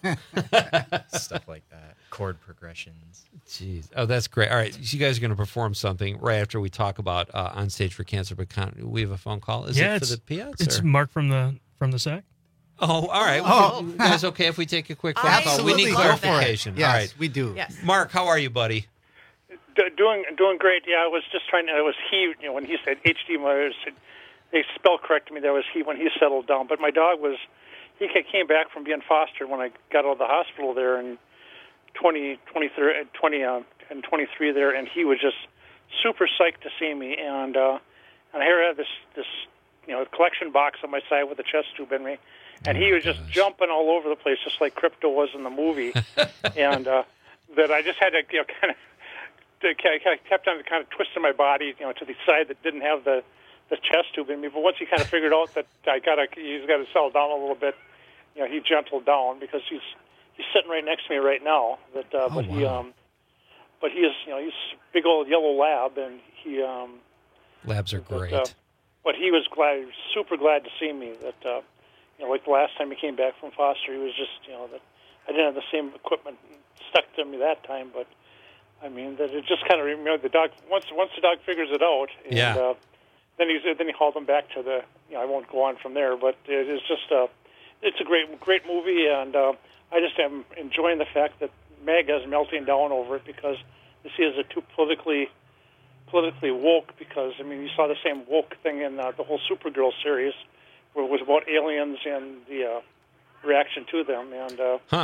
stuff like that, chord progressions. Jeez. Oh, that's great. All right, so you guys are going to perform something right after we talk about On Stage for Cancer, but we have a phone call. Is it for the Piats? It's Mark from the SAC. Oh, all right. Well, you guys okay if we take a quick phone call? We need clarification. Yes, all right, we do. Yes. Mark, how are you, buddy? Doing great. Yeah, I was just trying to. It was he. When he said HD Myers, they spell corrected me. That was he when he settled down. But my dog was. He came back from being fostered when I got out of the hospital there in 23 there, and he was just super psyched to see me. And here I had this collection box on my side with a chest tube in me, and he was just jumping all over the place, just like Crypto was in the movie. And that I just had to kind of. I kept on kind of twisting my body, to the side that didn't have the chest tube in me. But once he kind of figured out that he's got to settle down a little bit, he gentled down because he's sitting right next to me right now. But he is he's a big old yellow lab, and he labs are great. But he was super glad to see me. That like the last time he came back from foster, he was just that I didn't have the same equipment stuck to me that time, but. I mean, that it just kind of the dog. Once the dog figures it out, and then he hauled them back to the. I won't go on from there, but it is just it's a great movie, and I just am enjoying the fact that MAGA is melting down over it because they see it as too politically woke. Because you saw the same woke thing in the whole Supergirl series, where it was about aliens and the reaction to them, and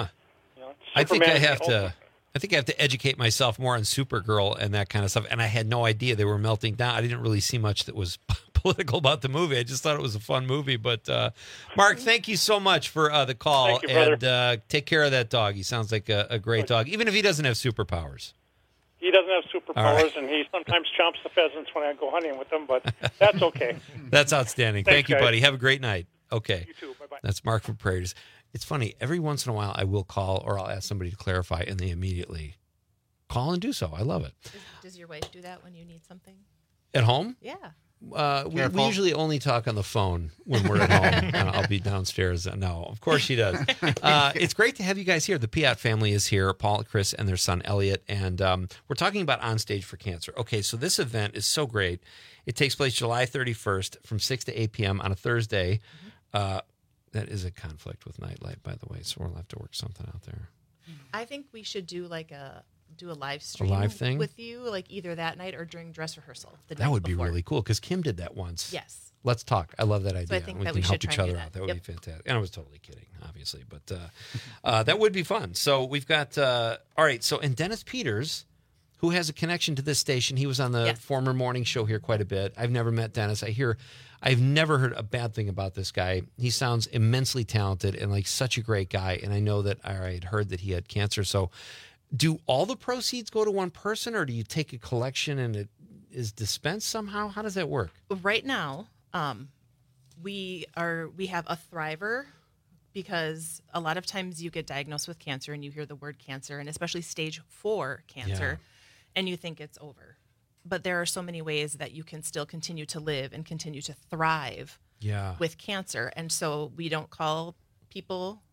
I think I have to. I think I have to educate myself more on Supergirl and that kind of stuff. And I had no idea they were melting down. I didn't really see much that was political about the movie. I just thought it was a fun movie. But Mark, thank you so much for the call. Thank you, brother. And take care of that dog. He sounds like a great dog, even if he doesn't have superpowers. He doesn't have superpowers, and he sometimes chomps the pheasants when I go hunting with him, but that's okay. That's outstanding. Thanks, Thank you, guys. buddy. Have a great night. Okay. You too. Bye-bye. That's Mark from Prairies. It's funny. Every once in a while, I will call or I'll ask somebody to clarify, and they immediately call and do so. I love it. Does your wife do that when you need something? At home? Yeah. We usually only talk on the phone when we're at home. I'll be downstairs. No, of course she does. It's great to have you guys here. The Piat family is here, Paul, Chris, and their son, Elliot. And we're talking about On Stage for Cancer. Okay, so this event is so great. It takes place July 31st from 6 to 8 p.m. on a Thursday. That is a conflict with Nightlight, by the way, so we'll have to work something out there. I think we should do a live stream live thing? with you, like either that night or during dress rehearsal. That would be really cool because Kim did that once. Yes. Let's talk. I love that idea. So I think we that can we help should each try and other do out. that. That would be fantastic. And I was totally kidding, obviously, but that would be fun. So we've got all right. So and Dennis Peters, who has a connection to this station, he was on the former morning show here quite a bit. I've never met Dennis. I've never heard a bad thing about this guy. He sounds immensely talented and like such a great guy. And I know that I had heard that he had cancer. So do all the proceeds go to one person, or do you take a collection and it is dispensed somehow? How does that work? Right now, we have a Thriver, because a lot of times you get diagnosed with cancer and you hear the word cancer, and especially stage 4 cancer, and you think it's over. But there are so many ways that you can still continue to live and continue to thrive with cancer. And so we don't call people,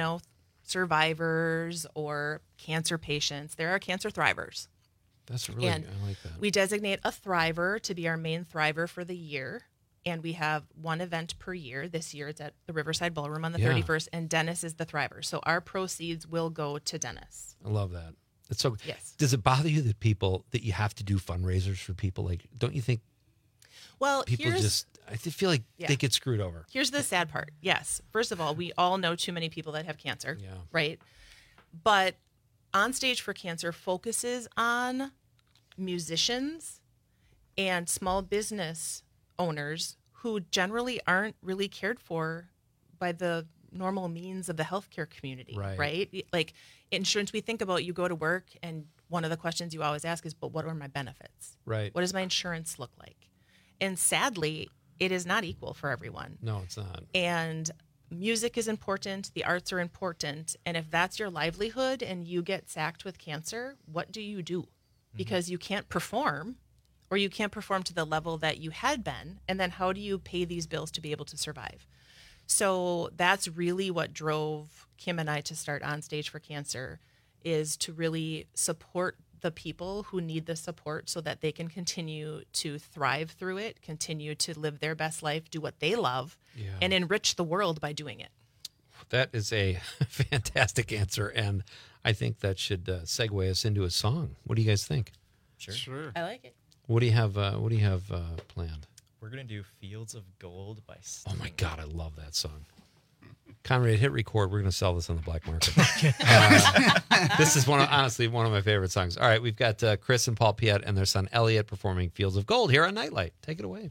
survivors or cancer patients. There are cancer thrivers. That's really, I like that. We designate a Thriver to be our main Thriver for the year. And we have one event per year. This year it's at the Riverside Ballroom on the 31st, and Dennis is the Thriver. So our proceeds will go to Dennis. I love that. It's so. Yes. Does it bother you that you have to do fundraisers for people? Like, don't you think? Well, People I feel like they get screwed over. Here's the sad part. Yes. First of all, we all know too many people that have cancer. Yeah. Right. But On Stage for Cancer focuses on musicians and small business owners who generally aren't really cared for by the normal means of the healthcare community. Right. Like insurance, we think about, you go to work and one of the questions you always ask is, but what are my benefits? Right. What does my insurance look like? And sadly, it is not equal for everyone. No, it's not. And music is important. The arts are important. And if that's your livelihood and you get sacked with cancer, what do you do? Because you can't perform, or you can't perform to the level that you had been. And then how do you pay these bills to be able to survive? So that's really what drove Kim and I to start On Stage for Cancer, is to really support the people who need the support so that they can continue to thrive through it, continue to live their best life, do what they love, and enrich the world by doing it. That is a fantastic answer, and I think that should segue us into a song. What do you guys think? Sure. I like it. What do you have planned? We're going to do Fields of Gold by Sting. Oh, my God, I love that song. Conrad, hit record. We're going to sell this on the black market. This is honestly one of my favorite songs. All right, we've got Chris and Paul Piet and their son Elliot performing Fields of Gold here on Nightlight. Take it away.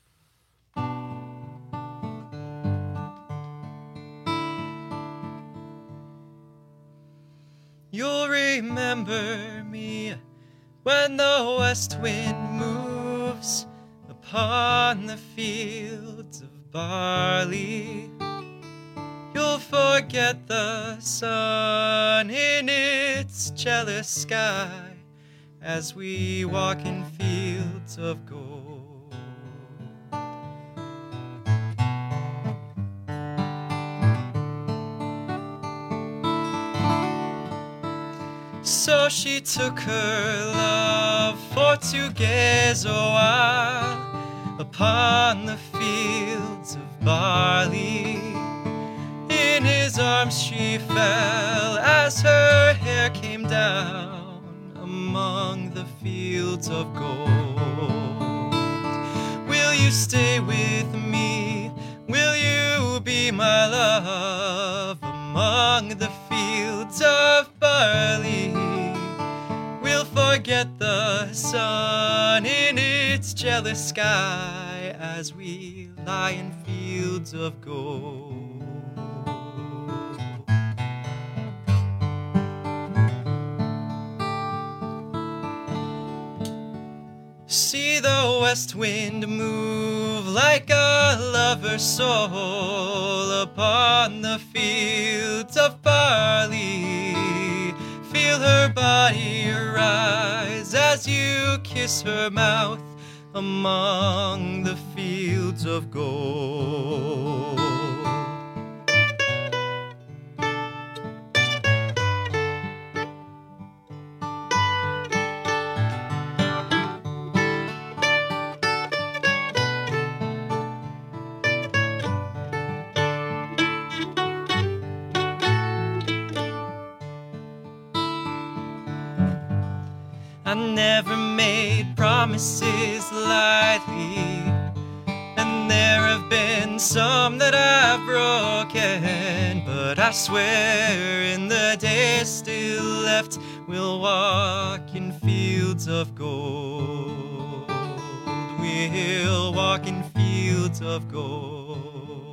You'll remember me when the west wind moves upon the fields of barley. You'll forget the sun in its jealous sky as we walk in fields of gold. So she took her love for to gaze a while upon the fields of barley. In his arms she fell as her hair came down among the fields of gold. Will you stay with me? Will you be my love among the fields of barley? We'll forget the sun in its jealous sky as we lie in fields of gold. See the west wind move like a lover's soul upon the fields of barley. Feel her body rise as you kiss her mouth among the fields of gold. I never made promises lightly, and there have been some that I've broken, but I swear in the days still left we'll walk in fields of gold. We'll walk in fields of gold.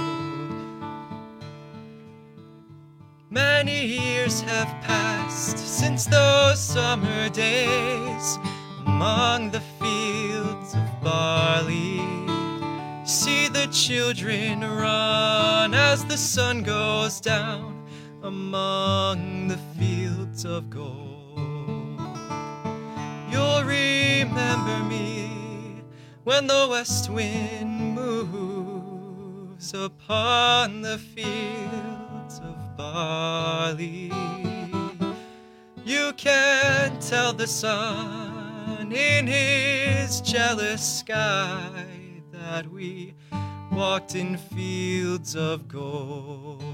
Many years have passed since those summer days among the fields of barley. See the children run as the sun goes down among the fields of gold. You'll remember me when the west wind moves upon the fields of barley. You can tell the sun in his jealous sky that we walked in fields of gold.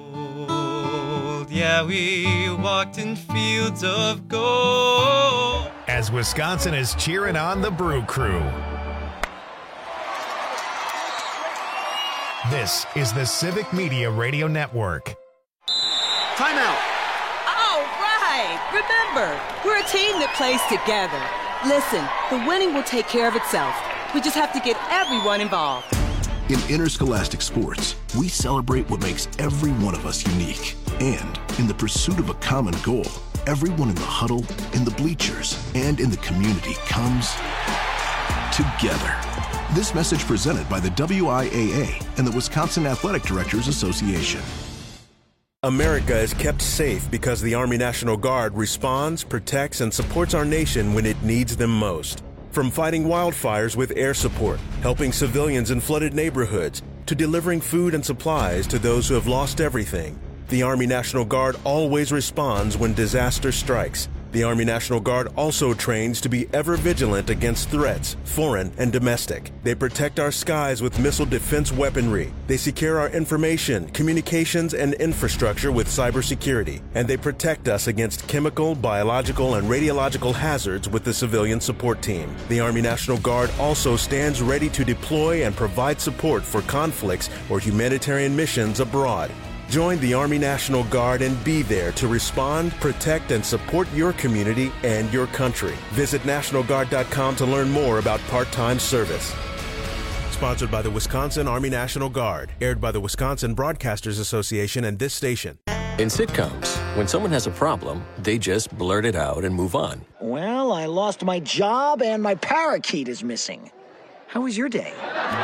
Yeah, we walked in fields of gold. As Wisconsin is cheering on the Brew Crew. This is the Civic Media Radio Network. Timeout. All right. Remember, we're a team that plays together. Listen, the winning will take care of itself. We just have to get everyone involved. In interscholastic sports, we celebrate what makes every one of us unique. And in the pursuit of a common goal, everyone in the huddle, in the bleachers, and in the community comes together. This message presented by the WIAA and the Wisconsin Athletic Directors Association. America is kept safe because the Army National Guard responds, protects, and supports our nation when it needs them most. From fighting wildfires with air support, helping civilians in flooded neighborhoods, to delivering food and supplies to those who have lost everything, the Army National Guard always responds when disaster strikes. The Army National Guard also trains to be ever vigilant against threats, foreign and domestic. They protect our skies with missile defense weaponry. They secure our information, communications, and infrastructure with cybersecurity. And they protect us against chemical, biological, and radiological hazards with the civilian support team. The Army National Guard also stands ready to deploy and provide support for conflicts or humanitarian missions abroad. Join the Army National Guard and be there to respond, protect, and support your community and your country. Visit NationalGuard.com to learn more about part-time service. Sponsored by the Wisconsin Army National Guard. Aired by the Wisconsin Broadcasters Association and this station. In sitcoms, when someone has a problem, they just blurt it out and move on. Well, I lost my job and my parakeet is missing. How was your day?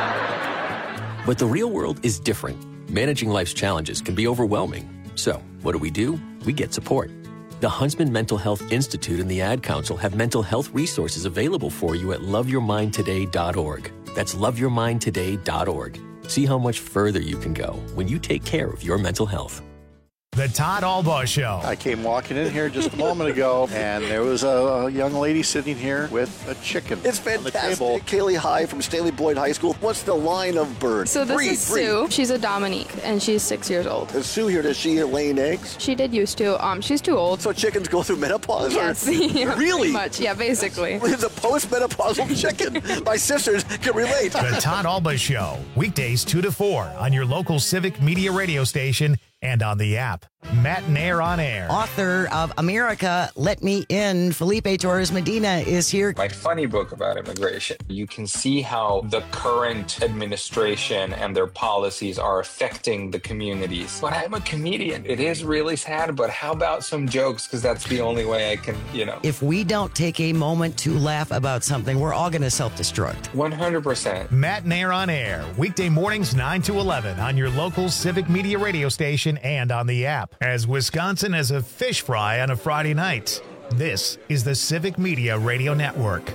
But the real world is different. Managing life's challenges can be overwhelming. So, what do? We get support. The Huntsman Mental Health Institute and the Ad Council have mental health resources available for you at loveyourmindtoday.org. That's loveyourmindtoday.org. See how much further you can go when you take care of your mental health. The Todd Albaugh Show. I came walking in here just a moment ago, and there was a young lady sitting here with a chicken. It's fantastic. Kaylee High from Stanley Boyd High School. What's the line of bird? So this is Sue. She's a Dominique, and she's 6 years old. Is Sue here? Does she laying eggs? She did used to. She's too old. So chickens go through menopause? Yes. Yeah, really? Pretty much. Yeah, basically. It's a post-menopausal chicken. My sisters can relate. The Todd Albaugh Show. Weekdays 2 to 4 on your local Civic Media radio station and on the app. Matt Nair on air. Author of America, Let Me In, Felipe Torres Medina is here. My funny book about immigration. You can see how the current administration and their policies are affecting the communities. But I'm a comedian. It is really sad, but how about some jokes? Because that's the only way I can, If we don't take a moment to laugh about something, we're all going to self-destruct. 100%. Matt Nair on air. Weekday mornings 9 to 11 on your local Civic Media radio station and on the app. As Wisconsin has a fish fry on a Friday night. This is the Civic Media Radio Network.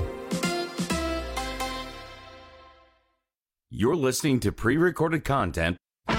You're listening to pre-recorded content.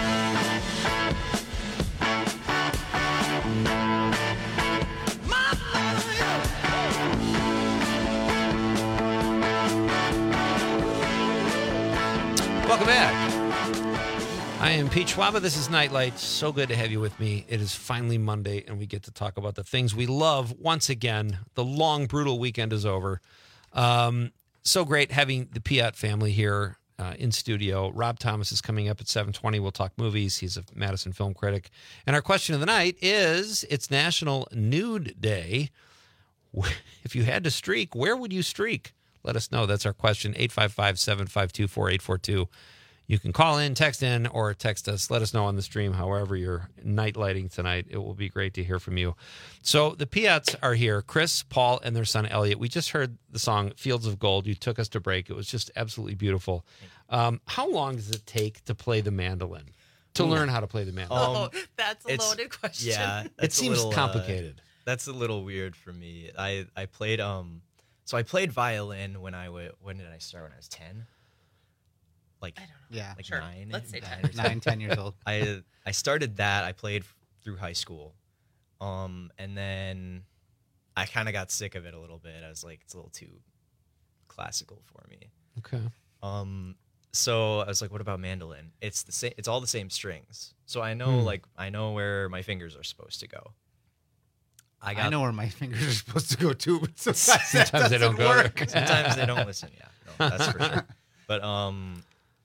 Welcome back. I am Pete Schwaba. This is Nightlight. So good to have you with me. It is finally Monday, and we get to talk about the things we love once again. The long, brutal weekend is over. So great having the Piat family here in studio. Rob Thomas is coming up at 7:20. We'll talk movies. He's a Madison film critic. And our question of the night is, it's National Nude Day. If you had to streak, where would you streak? Let us know. That's our question, 855-752-4842. You can call in, text in, or text us. Let us know on the stream, however you're night lighting tonight. It will be great to hear from you. So the Piats are here, Chris, Paul, and their son, Elliot. We just heard the song Fields of Gold. You took us to break. It was just absolutely beautiful. How long does it take to play the mandolin, to learn how to play the mandolin? That's a loaded question. Yeah. It seems complicated. That's a little weird for me. I played so I played violin when did I start? When I was 10? Like, yeah, like sure. 9. Let's say 10. 9, 10 years old. I started that. I played through high school. And then I kind of got sick of it a little bit. I was like, it's a little too classical for me. Okay. So I was like, what about mandolin? It's the same. It's all the same strings. So I know, I know where my fingers are supposed to go. I know where my fingers are supposed to go too, but sometimes they don't work. Sometimes they don't listen. Yeah, no, that's for sure. But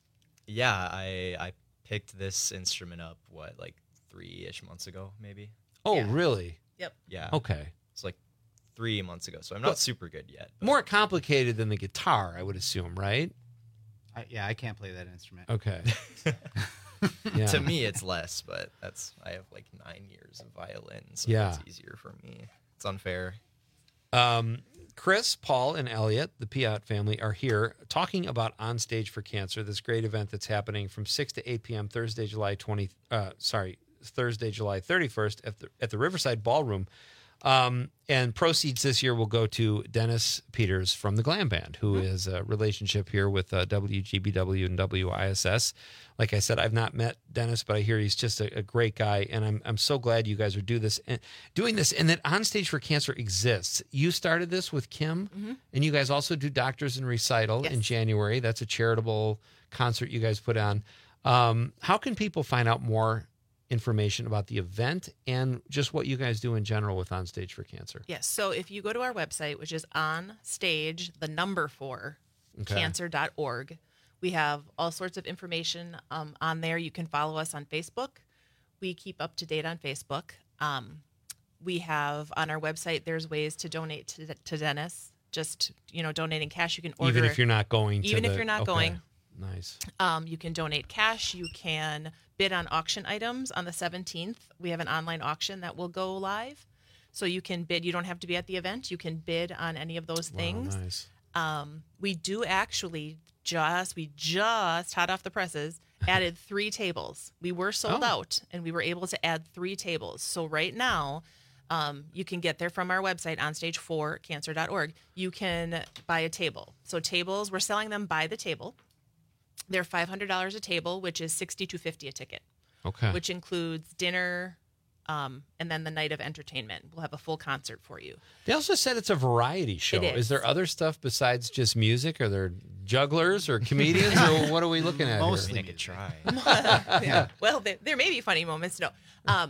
Yeah, I picked this instrument up, like 3-ish months ago, maybe. Oh, really? Yep. Yeah. Okay. It's like 3 months ago, so I'm not super good yet. More complicated than the guitar, I would assume, right? I can't play that instrument. Okay. To me, it's less, but I have like 9 years of violin, so it's easier for me. It's unfair. Chris, Paul, and Elliot, the Piat family, are here talking about On Stage for Cancer, this great event that's happening from 6 to 8 p.m. Thursday, July 31st at the Riverside Ballroom. And proceeds this year will go to Dennis Peters from the Glam Band, who is a relationship here with WGBW and WISS. Like I said, I've not met Dennis, but I hear he's just a great guy, and I'm so glad you guys are doing this, and that On Stage for Cancer exists. You started this with Kim, and you guys also do Doctors in Recital in January. That's a charitable concert you guys put on. How can people find out more information about the event and just what you guys do in general with On Stage for Cancer? Yes. So if you go to our website, which is onstage4cancer.org, we have all sorts of information on there. You can follow us on Facebook. We keep up to date on Facebook. We have on our website, there's ways to donate to Dennis. Just, donating cash. You can order. Even if you're not going. Even if you're not going. Nice. You can donate cash. You can bid on auction items on the 17th. We have an online auction that will go live. So you can bid. You don't have to be at the event. You can bid on any of those things. Nice. We do actually we just hot off the presses, added 3 tables. We were sold out, and we were able to add 3 tables. So right now, you can get there from our website, onstage4cancer.org. You can buy a table. So tables, we're selling them by the table. They're $500 a table, which is $62.50 a ticket. Okay. Which includes dinner, and then the night of entertainment. We'll have a full concert for you. They also said it's a variety show. It is. There other stuff besides just music? Are there jugglers or comedians, or what are we looking at Mostly here? I could try. Yeah. Well, there may be funny moments. No.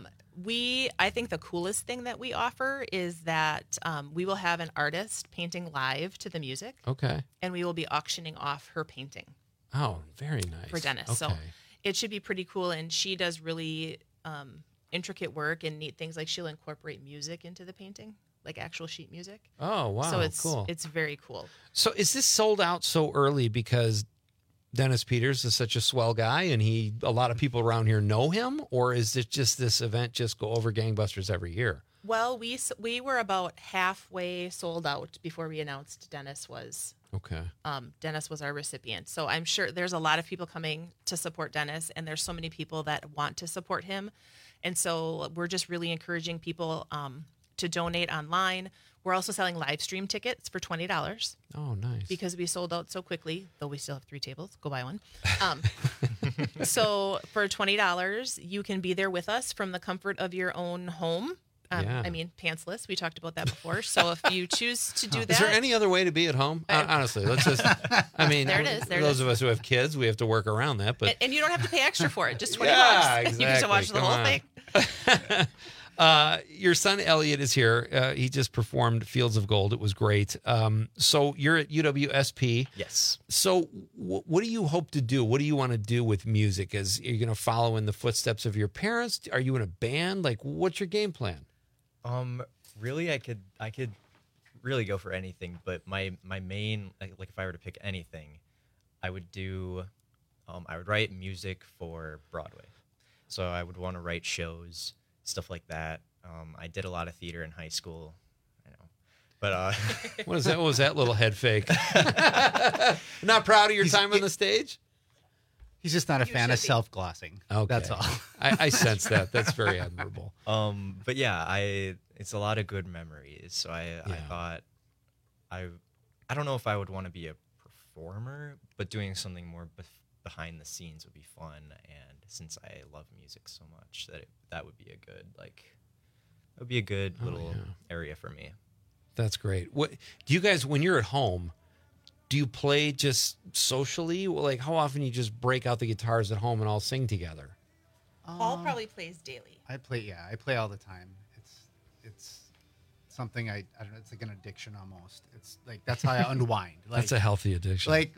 I think the coolest thing that we offer is that we will have an artist painting live to the music. Okay. And we will be auctioning off her painting. Oh, very nice. For Dennis. Okay. So it should be pretty cool. And she does really intricate work and neat things. Like she'll incorporate music into the painting, like actual sheet music. Oh, wow. So cool. It's very cool. So is this sold out so early because Dennis Peters is such a swell guy and a lot of people around here know him? Or is it just this event just go over gangbusters every year? Well, we were about halfway sold out before we announced Dennis was. Okay. Dennis was our recipient. So I'm sure there's a lot of people coming to support Dennis, and there's so many people that want to support him. And so we're just really encouraging people to donate online. We're also selling live stream tickets for $20. Oh, nice. Because we sold out so quickly, though we still have 3 tables. Go buy one. So for $20, you can be there with us from the comfort of your own home. I mean, pantsless. We talked about that before. So if you choose to do that. Is there any other way to be at home? Honestly, let's just, I mean, there it is. Those of us who have kids, we have to work around that. But and you don't have to pay extra for it. Just $20. Exactly. You get to watch the whole thing. Your son, Elliot, is here. He just performed Fields of Gold. It was great. So you're at UWSP. Yes. So what do you hope to do? What do you want to do with music? Are you going to follow in the footsteps of your parents? Are you in a band? Like, what's your game plan? Really, I could really go for anything, but my main, like if I were to pick anything, I would write music for Broadway. So I would want to write shows, stuff like that. I did a lot of theater in high school, I know, but what is that? What was that little head fake? Not proud of your time on the stage? He's just not a fan of self-glossing. Okay. That's all. I sense that. That's very admirable. But yeah, it's a lot of good memories. So I thought I don't know if I would want to be a performer, but doing something more behind the scenes would be fun. And since I love music so much, that would be a good little area for me. That's great. What do you guys, when you're at home, do you play just socially? Like, how often you just break out the guitars at home and all sing together? Paul probably plays daily. I play all the time. It's something I don't know. It's like an addiction almost. It's like that's how I unwind. Like, That's a healthy addiction. Like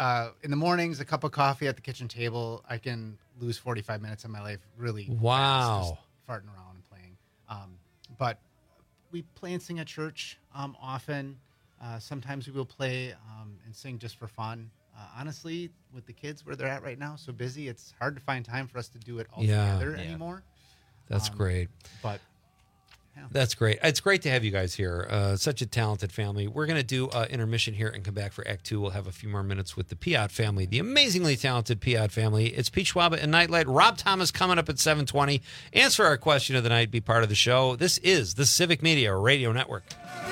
in the mornings, a cup of coffee at the kitchen table, I can lose 45 minutes of my life really Wow. fast, just farting around and playing. But we play and sing at church often. Sometimes we will play and sing just for fun. Honestly, with the kids where they're at right now, so busy, it's hard to find time for us to do it all together anymore. That's great. But that's great. It's great to have you guys here. Such a talented family. We're going to do intermission here and come back for Act 2. We'll have a few more minutes with the Piot family, the amazingly talented Piot family. It's Pete Schwaba and Nightlight. Rob Thomas coming up at 7:20. Answer our question of the night. Be part of the show. This is the Civic Media Radio Network.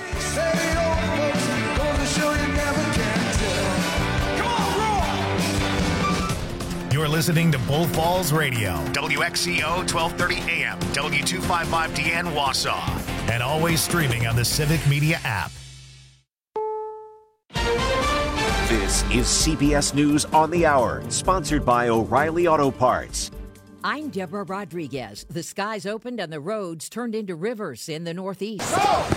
You're listening to Bull Falls Radio, WXCO 1230 AM, W255DN Wausau, and always streaming on the Civic Media app. This is CBS News on the Hour, sponsored by O'Reilly Auto Parts. I'm Deborah Rodriguez. The skies opened and the roads turned into rivers in the Northeast.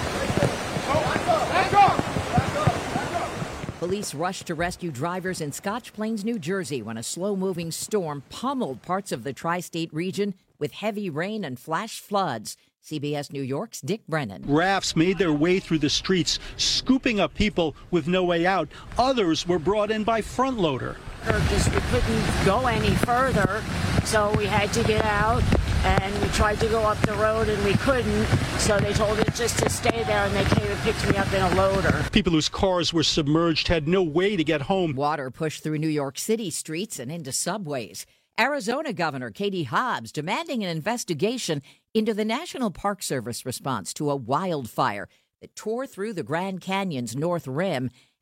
Police rushed to rescue drivers in Scotch Plains, New Jersey, when a slow-moving storm pummeled parts of the tri-state region with heavy rain and flash floods. CBS New York's Dick Brennan. Rafts made their way through the streets, scooping up people with no way out. Others were brought in by front loader. Because we couldn't go any further, so we had to get out, and we tried to go up the road, and we couldn't, so they told us just to stay there, and they came and picked me up in a loader. People whose cars were submerged had no way to get home. Water pushed through New York City streets and into subways. Arizona Governor Katie Hobbs demanding an investigation into the National Park Service response to a wildfire that tore through the Grand Canyon's north rim